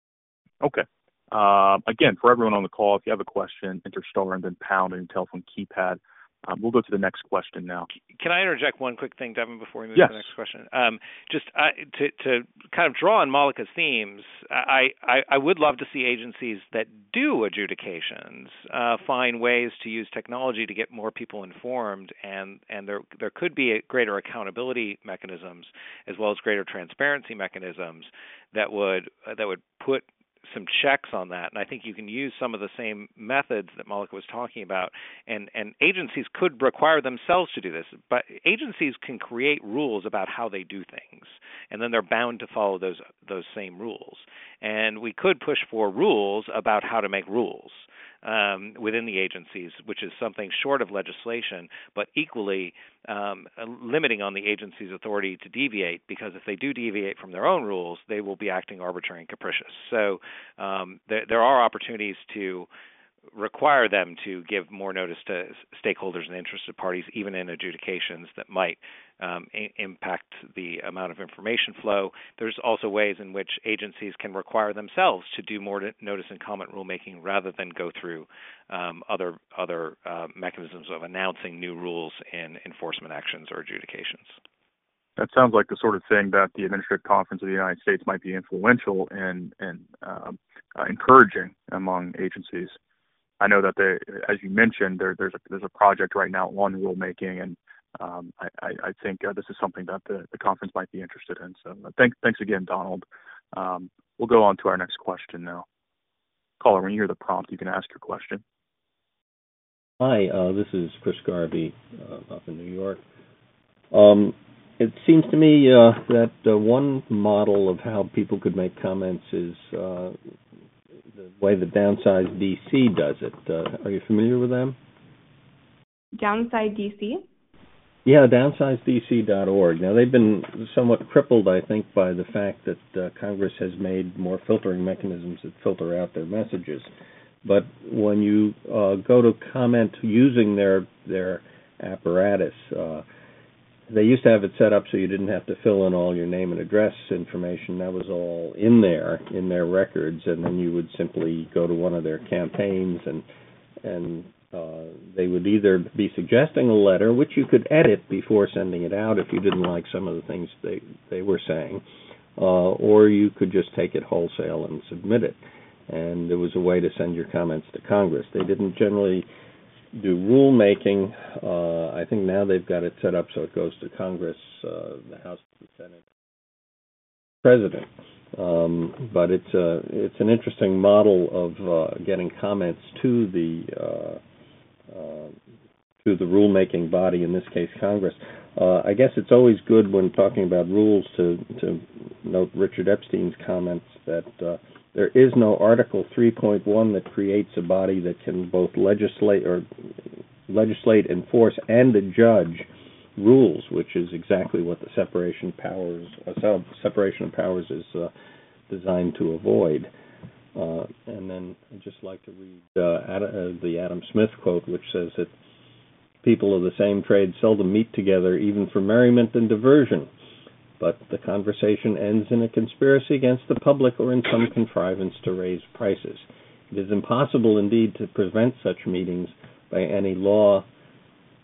Okay. Uh, again, for everyone on the call, if you have a question, enter star and then pound on your telephone keypad. Um, we'll go to the next question now. Can I interject one quick thing, Devin, before we move yes. to the next question? Um, just uh, to, to kind of draw on Malika's themes, I, I, I would love to see agencies that do adjudications uh, find ways to use technology to get more people informed, and, and there there could be a greater accountability mechanisms as well as greater transparency mechanisms that would uh, that would put some checks on that. And I think you can use some of the same methods that Malika was talking about, and, and agencies could require themselves to do this, but agencies can create rules about how they do things, and then they're bound to follow those those same rules. And we could push for rules about how to make rules um, within the agencies, which is something short of legislation, but equally um, limiting on the agency's authority to deviate, because if they do deviate from their own rules, they will be acting arbitrary and capricious. So um, there, there are opportunities to require them to give more notice to stakeholders and interested parties, even in adjudications that might um, I- impact the amount of information flow. There's also ways in which agencies can require themselves to do more notice and comment rulemaking rather than go through um, other other uh, mechanisms of announcing new rules in enforcement actions or adjudications. That sounds like the sort of thing that the Administrative Conference of the United States might be influential in, in uh, uh, encouraging among agencies. I know that they, as you mentioned, there, there's a there's a project right now on rulemaking, and um, I, I, I think uh, this is something that the, the conference might be interested in. So, uh, thanks thanks again, Donald. Um, we'll go on to our next question now. Caller, when you hear the prompt, you can ask your question. Hi, uh, this is Chris Garvey uh, up in New York. Um, it seems to me uh, that uh, one model of how people could make comments is Uh, the way the Downside D C does it. Uh, are you familiar with them? Downside D C? Yeah, downside D C dot org. Now, they've been somewhat crippled, I think, by the fact that uh, Congress has made more filtering mechanisms that filter out their messages. But when you uh, go to comment using their their apparatus, uh, they used to have it set up so you didn't have to fill in all your name and address information. That was all in there, in their records, and then you would simply go to one of their campaigns, and and uh, they would either be suggesting a letter, which you could edit before sending it out if you didn't like some of the things they, they were saying, uh, or you could just take it wholesale and submit it. And there was a way to send your comments to Congress. They didn't generally do rulemaking. Uh, I think now they've got it set up so it goes to Congress, uh, the House, the Senate, President. Um, but it's a it's an interesting model of uh, getting comments to the uh, uh, to the rulemaking body, in this case Congress. Uh, I guess it's always good when talking about rules to to note Richard Epstein's comments that uh, there is no Article three point one that creates a body that can both legislate or legislate, enforce, and adjudge rules, which is exactly what the separation powers uh, separation of powers is uh, designed to avoid. Uh, and then I'd just like to read uh, Ad, uh, the Adam Smith quote, which says that people of the same trade seldom meet together, even for merriment and diversion. But the conversation ends in a conspiracy against the public or in some contrivance to raise prices. It is impossible, indeed, to prevent such meetings by any law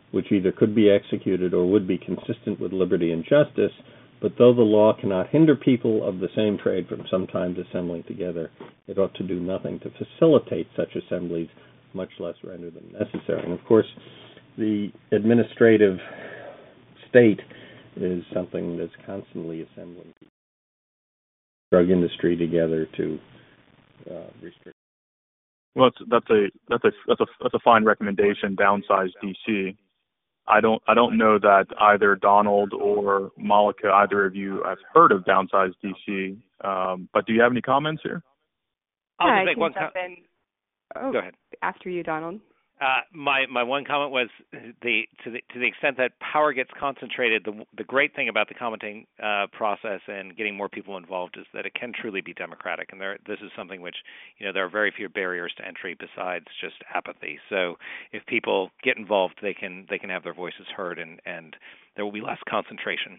which either could be executed or would be consistent with liberty and justice, but though the law cannot hinder people of the same trade from sometimes assembling together, it ought to do nothing to facilitate such assemblies, much less render them necessary. And of course, the administrative state is something that's constantly assembling the drug industry together to uh, restrict. Well, that's, that's a that's a that's a that's a fine recommendation. Downsize D C. I don't I don't know that either Donald or Malika, either of you, have heard of Downsize D C. Um, but do you have any comments here? I'll yeah, just make I one can jump com- in. Oh, Go ahead. After you, Donald. Uh, my my one comment was the to the to the extent that power gets concentrated, the the great thing about the commenting uh, process and getting more people involved is that it can truly be democratic, and there this is something which, you know, there are very few barriers to entry besides just apathy. So if people get involved, they can they can have their voices heard, and and there will be less concentration.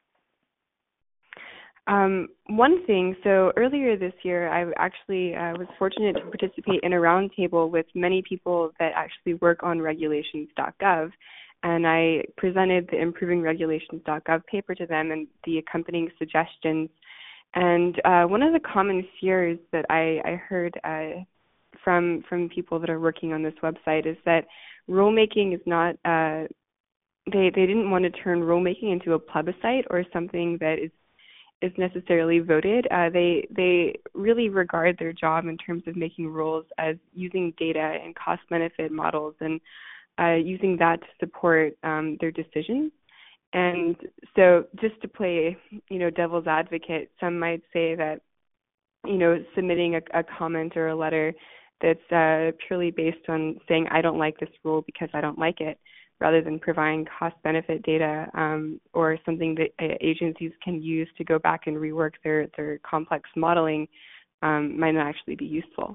Um, one thing, so earlier this year, I actually uh, was fortunate to participate in a roundtable with many people that actually work on regulations dot gov, and I presented the improving regulations dot gov paper to them and the accompanying suggestions. And uh, one of the common fears that I, I heard uh, from from people that are working on this website is that rulemaking is not, uh, they, they didn't want to turn rulemaking into a plebiscite or something that is is necessarily voted. Uh, they they really regard their job in terms of making rules as using data and cost-benefit models and uh, using that to support um, their decisions. And so, just to play, you know, devil's advocate, some might say that, you know, submitting a, a comment or a letter that's uh, purely based on saying I don't like this rule because I don't like it, rather than providing cost-benefit data um, or something that uh, agencies can use to go back and rework their, their complex modeling, um, might not actually be useful.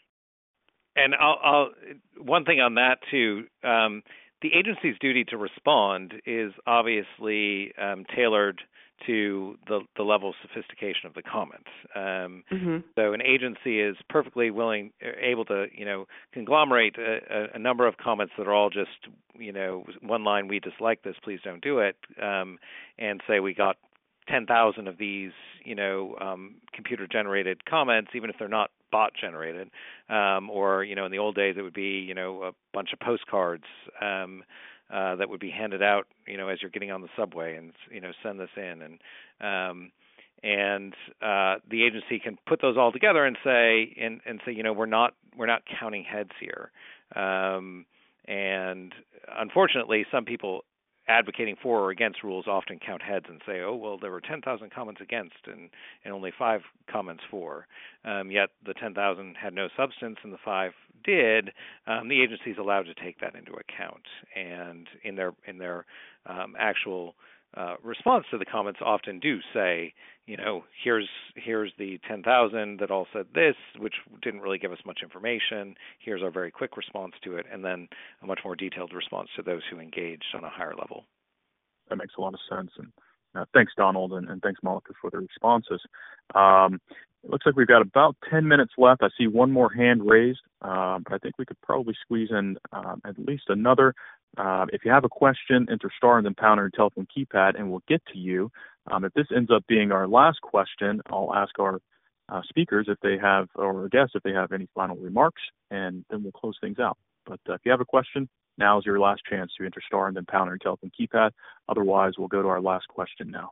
And I'll, I'll one thing on that too, um, the agency's duty to respond is obviously um, tailored to the, the level of sophistication of the comments. Um, mm-hmm. So an agency is perfectly willing, able to, you know, conglomerate a, a number of comments that are all just, you know, one line, we dislike this, please don't do it, um, and say we got ten thousand of these, you know, um, computer-generated comments, even if they're not bot-generated, um, or, you know, in the old days it would be, you know, a bunch of postcards um, uh, that would be handed out, you know, as you're getting on the subway, and, you know, send this in, and um, and uh, the agency can put those all together and say, and, and say, you know, we're not we're not counting heads here, um, and unfortunately, some people advocating for or against rules often count heads and say, oh, well, there were ten thousand comments against and, and only five comments for. Um, yet the ten thousand had no substance and the five did. Um, the agency is allowed to take that into account. And in their in their um, actual uh, response to the comments often do say, you know, here's here's the ten thousand that all said this, which didn't really give us much information. Here's our very quick response to it, and then a much more detailed response to those who engaged on a higher level. That makes a lot of sense. And uh, thanks, Donald, and, and thanks, Malika, for the responses. Um, it looks like we've got about ten minutes left. I see one more hand raised, uh, but I think we could probably squeeze in um, at least another. Uh, if you have a question, enter star and then pound on your telephone keypad, and we'll get to you. Um, if this ends up being our last question, I'll ask our uh, speakers if they have, or our guests if they have any final remarks, and then we'll close things out. But uh, if you have a question, now is your last chance to enter star and then pound on your telephone keypad. Otherwise, we'll go to our last question now.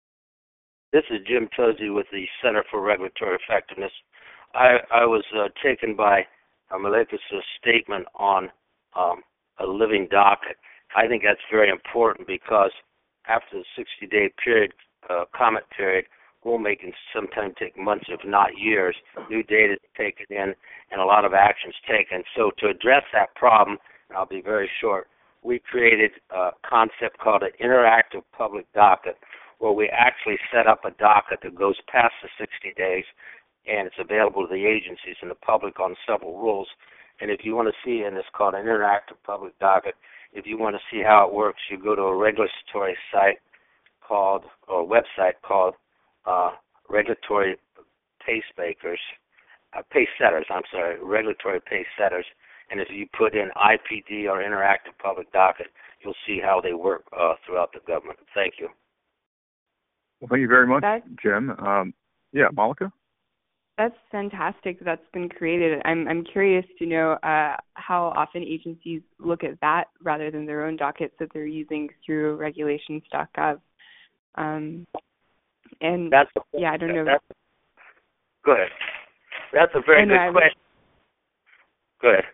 This is Jim Tozzi with the Center for Regulatory Effectiveness. I, I was uh, taken by uh, Malika's statement on um, a living docket. I think that's very important because after the sixty-day period, uh, comment period, rulemaking sometimes take months, if not years. New data is taken in and a lot of actions taken. So to address that problem, and I'll be very short, we created a concept called an interactive public docket, where we actually set up a docket that goes past the sixty days, and it's available to the agencies and the public on several rules. And if you want to see, and it's called an interactive public docket, if you want to see how it works, you go to a regulatory site called, or website called uh, Regulatory Pacemakers, uh, Pace Setters, I'm sorry, Regulatory Pace Setters. And if you put in I P D or Interactive Public Docket, you'll see how they work uh, throughout the government. Thank you. Well, thank you very much, That, Jim. Um, yeah, Malika? That's fantastic that that's been created. I'm I'm curious to know uh, how often agencies look at that rather than their own dockets that they're using through regulations dot gov. Um, and that's a, yeah, I don't know. That's, go ahead. That's a very and, good uh, question. Go ahead.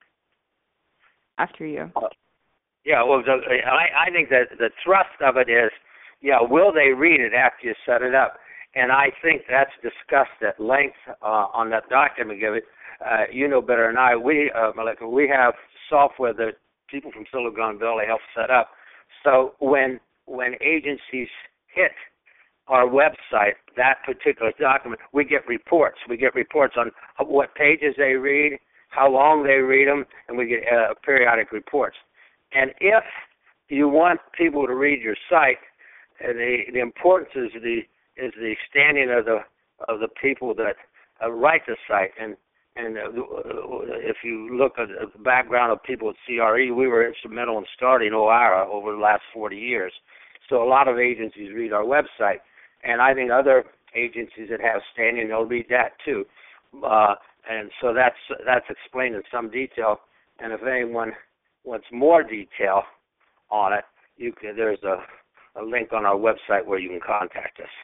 After you. Uh, yeah, well, the, I, I think that the thrust of it is, yeah, will they read it after you set it up? And I think that's discussed at length uh, on that document. Uh, you know better than I. We, uh, Malika, we have software that people from Silicon Valley help set up. So when when agencies hit our website, that particular document, we get reports. We get reports on what pages they read, how long they read them, and we get uh, periodic reports. And if you want people to read your site, uh, the the importance is the is the standing of the of the people that uh, write the site. And and uh, if you look at the background of people at C R E, we were instrumental in starting O I R A over the last forty years. So a lot of agencies read our website, and I think other agencies that have standing, they'll read that too. Uh, and so that's that's explained in some detail. And if anyone wants more detail on it, you can, there's a, a link on our website where you can contact us.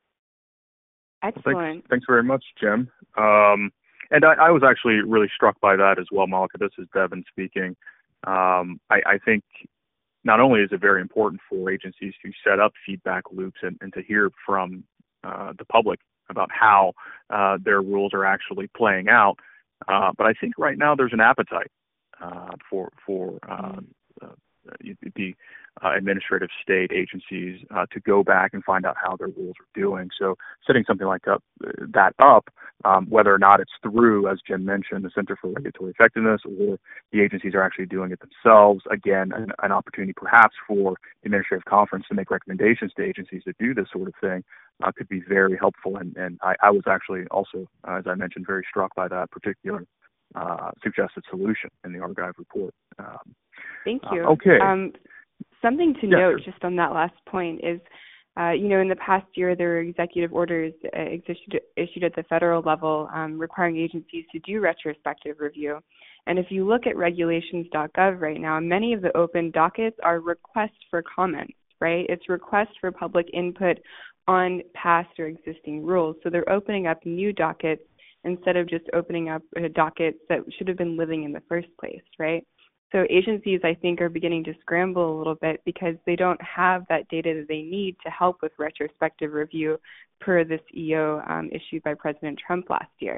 Excellent. Well, thanks, thanks very much, Jim. Um, and I, I was actually really struck by that as well, Malika. This is Devin speaking. Um, I, I think not only is it very important for agencies to set up feedback loops and, and to hear from uh, the public about how uh, their rules are actually playing out, uh, but I think right now there's an appetite uh, for for uh, uh, the uh, administrative state agencies uh, to go back and find out how their rules are doing. So setting something like up, that up, um, whether or not it's through, as Jim mentioned, the Center for Regulatory Effectiveness, or the agencies are actually doing it themselves, again, an, an opportunity perhaps for the Administrative Conference to make recommendations to agencies to do this sort of thing uh, could be very helpful. And, and I, I was actually also, uh, as I mentioned, very struck by that particular uh, suggested solution in the Archive report. Um, Thank you. Uh, okay. Um, something to yeah, note sure. just on that last point is, uh, you know, in the past year, there were executive orders uh, issued, issued at the federal level um, requiring agencies to do retrospective review. And if you look at regulations dot gov right now, many of the open dockets are requests for comments, right? It's requests for public input on past or existing rules. So they're opening up new dockets instead of just opening up uh, dockets that should have been living in the first place, right? So agencies, I think, are beginning to scramble a little bit because they don't have that data that they need to help with retrospective review per this E O um, issued by President Trump last year.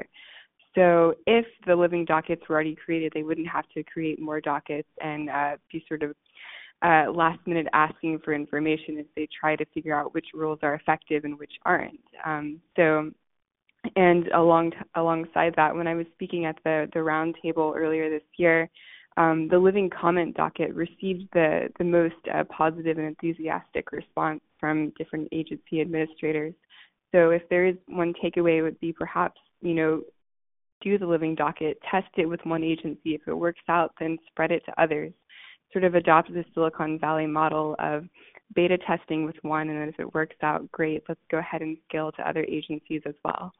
So if the living dockets were already created, they wouldn't have to create more dockets and uh, be sort of uh, last minute asking for information as they try to figure out which rules are effective and which aren't. Um, so, and along alongside that, when I was speaking at the, the roundtable earlier this year, Um, the living comment docket received the, the most uh, positive and enthusiastic response from different agency administrators. So if there is one takeaway, it would be perhaps, you know, do the living docket, test it with one agency. If it works out, then spread it to others. Sort of adopt the Silicon Valley model of beta testing with one, and then if it works out, great, let's go ahead and scale to other agencies as well.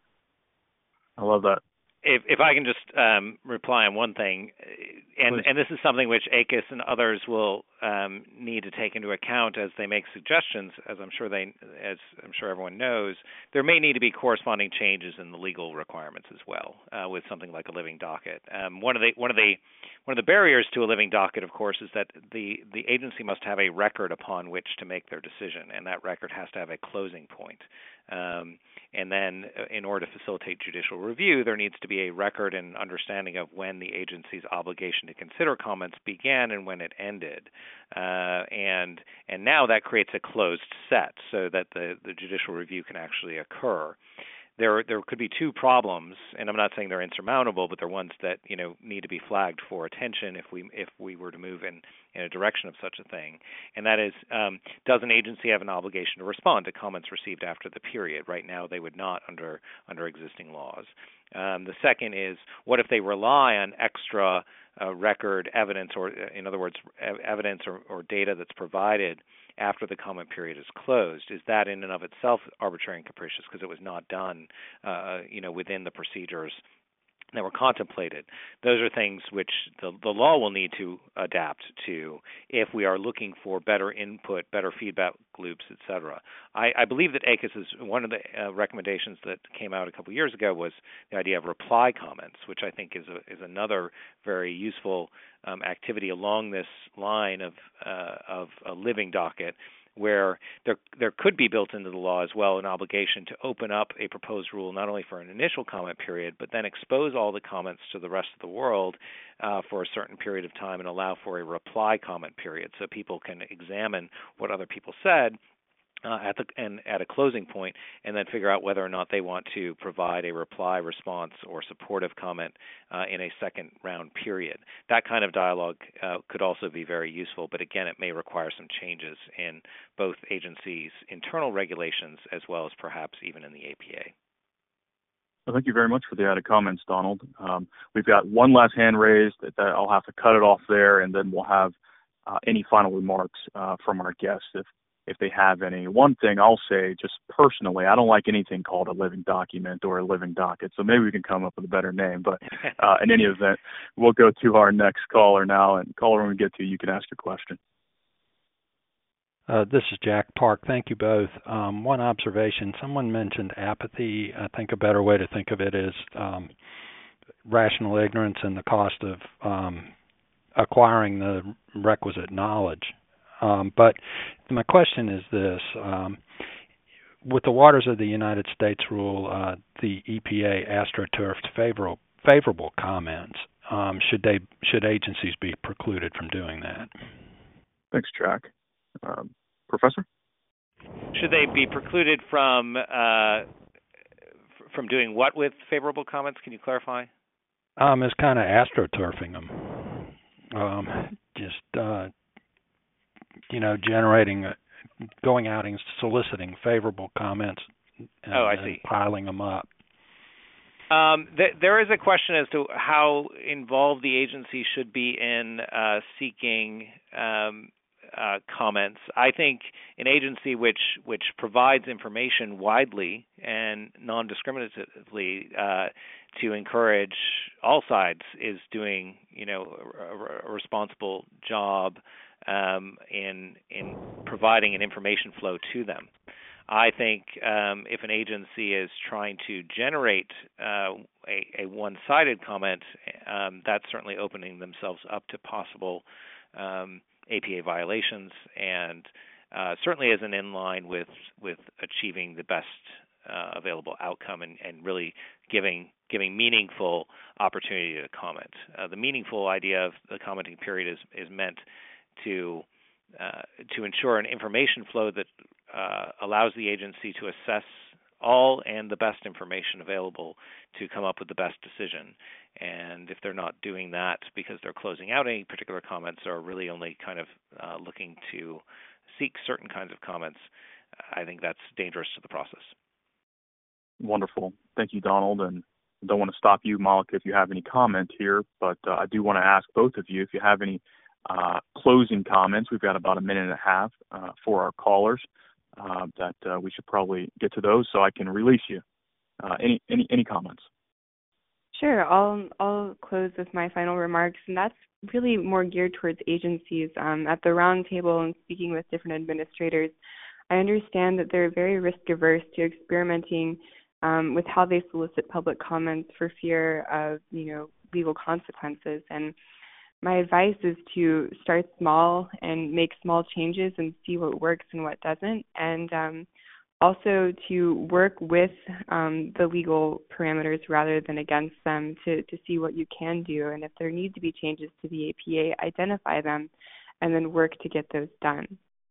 I love that. If, if I can just um, reply on one thing, and, and this is something which A C U S and others will um, need to take into account as they make suggestions, as I'm sure they, as I'm sure everyone knows, there may need to be corresponding changes in the legal requirements as well uh, with something like a living docket. Um, one of the one of the one of the barriers to a living docket, of course, is that the the agency must have a record upon which to make their decision, and that record has to have a closing point. Um, and then in order to facilitate judicial review, there needs to be a record and understanding of when the agency's obligation to consider comments began and when it ended. Uh, and and now that creates a closed set so that the, the judicial review can actually occur. There there could be two problems, and I'm not saying they're insurmountable, but they're ones that, you know, need to be flagged for attention if we if we were to move in, in a direction of such a thing. And that is, um, does an agency have an obligation to respond to comments received after the period? Right now, they would not under under existing laws. Um, the second is, what if they rely on extra uh, record evidence, or in other words, ev- evidence or, or data that's provided after the comment period is closed, is that in and of itself arbitrary and capricious because it was not done, uh, you know, within the procedures that were contemplated? Those are things which the, the law will need to adapt to if we are looking for better input, better feedback loops, et cetera. I, I believe that ACUS is one of the uh, recommendations that came out a couple of years ago was the idea of reply comments, which I think is a, is another very useful um, activity along this line of uh, of a living docket, where there there could be built into the law as well an obligation to open up a proposed rule not only for an initial comment period, but then expose all the comments to the rest of the world uh, for a certain period of time and allow for a reply comment period so people can examine what other people said Uh, at the and at a closing point, and then figure out whether or not they want to provide a reply, response, or supportive comment uh, in a second round period. That kind of dialogue uh, could also be very useful, but again, it may require some changes in both agencies' internal regulations as well as perhaps even in the A P A. Well, thank you very much for the added comments, Donald. Um, we've got one last hand raised. That I'll have to cut it off there, and then we'll have uh, any final remarks uh, from our guests if if they have any. One thing I'll say, just personally, I don't like anything called a living document or a living docket, so maybe we can come up with a better name. But uh, in any event, we'll go to our next caller now. And caller, when we get to you, you can ask your question. Uh, this is Jack Park. Thank you both. Um, one observation, someone mentioned apathy. I think a better way to think of it is um, rational ignorance and the cost of um, acquiring the requisite knowledge. Um, but my question is this. Um, with the Waters of the United States rule, uh, the E P A astroturfed favorable, favorable comments. Um, should they should agencies be precluded from doing that? Thanks, Jack. Um, Professor? Should they be precluded from uh, from doing what with favorable comments? Can you clarify? Um, it's kind of astroturfing them. Um, just uh, you know, generating, uh, going out and soliciting favorable comments and, oh, I and see. piling them up. Um, th- there is a question as to how involved the agency should be in uh, seeking um, uh, comments. I think an agency which which provides information widely and non-discriminatively uh, to encourage all sides is doing, you know, a, a responsible job Um, in in providing an information flow to them. I think um, if an agency is trying to generate uh, a, a one-sided comment, um, that's certainly opening themselves up to possible um, A P A violations, and uh, certainly isn't in line with with achieving the best uh, available outcome and, and really giving giving meaningful opportunity to comment. Uh, the meaningful idea of the commenting period is is meant to uh, to ensure an information flow that uh, allows the agency to assess all and the best information available to come up with the best decision. And if they're not doing that because they're closing out any particular comments or really only kind of uh, looking to seek certain kinds of comments, I think that's dangerous to the process. Wonderful. Thank you, Donald. And I don't want to stop you, Malika, if you have any comment here, but uh, I do want to ask both of you if you have any Uh, closing comments. We've got about a minute and a half uh, for our callers uh, that uh, we should probably get to those so I can release you. Uh, any any any comments? Sure. I'll I'll close with my final remarks, and that's really more geared towards agencies. Um, at the round table and speaking with different administrators, I understand that they're very risk averse to experimenting um, with how they solicit public comments for fear of, you know, legal consequences. And my advice is to start small and make small changes and see what works and what doesn't, and um, also to work with um, the legal parameters rather than against them to, to see what you can do. And if there need to be changes to the A P A, identify them and then work to get those done.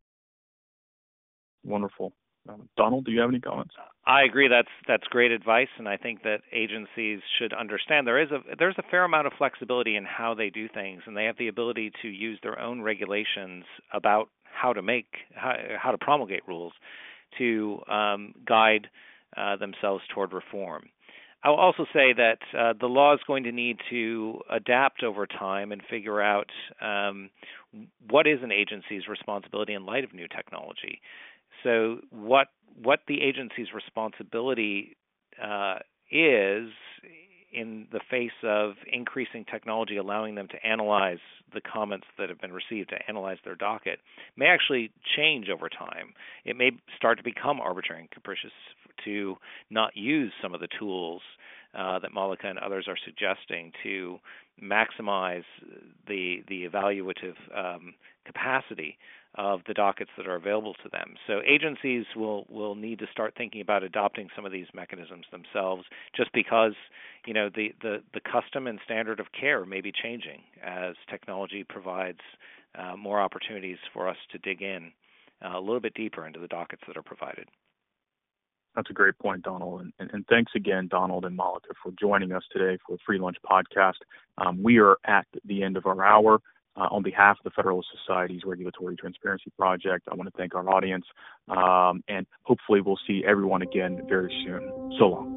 Wonderful. Um, Donald, do you have any comments? I agree. That's that's great advice, and I think that agencies should understand there is a there's a fair amount of flexibility in how they do things, and they have the ability to use their own regulations about how to make how, how to promulgate rules to um, guide uh, themselves toward reform. I'll also say that uh, the law is going to need to adapt over time and figure out um, what is an agency's responsibility in light of new technology. So what what the agency's responsibility uh, is in the face of increasing technology, allowing them to analyze the comments that have been received, to analyze their docket, may actually change over time. It may start to become arbitrary and capricious to not use some of the tools uh, that Malika and others are suggesting to maximize the the evaluative um, capacity of the dockets that are available to them. So agencies will, will need to start thinking about adopting some of these mechanisms themselves, just because, you know, the, the, the custom and standard of care may be changing as technology provides uh, more opportunities for us to dig in uh, a little bit deeper into the dockets that are provided. That's a great point, Donald. And, and, and thanks again, Donald and Malika, for joining us today for the Free Lunch Podcast. Um, we are at the end of our hour. Uh, on behalf of the Federalist Society's Regulatory Transparency Project, I want to thank our audience, um, and hopefully we'll see everyone again very soon. So long.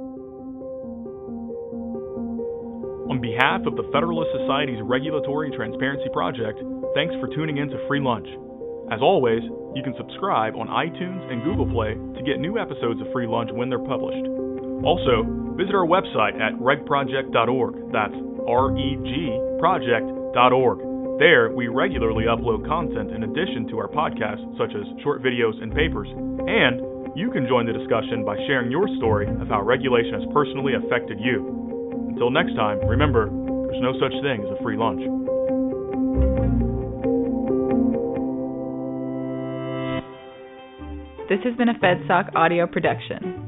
On behalf of the Federalist Society's Regulatory Transparency Project, thanks for tuning in to Free Lunch. As always, you can subscribe on iTunes and Google Play to get new episodes of Free Lunch when they're published. Also, visit our website at reg project dot org. That's R E G project dot org. There, we regularly upload content in addition to our podcasts, such as short videos and papers. And you can join the discussion by sharing your story of how regulation has personally affected you. Until next time, remember, there's no such thing as a free lunch. This has been a FedSoc audio production.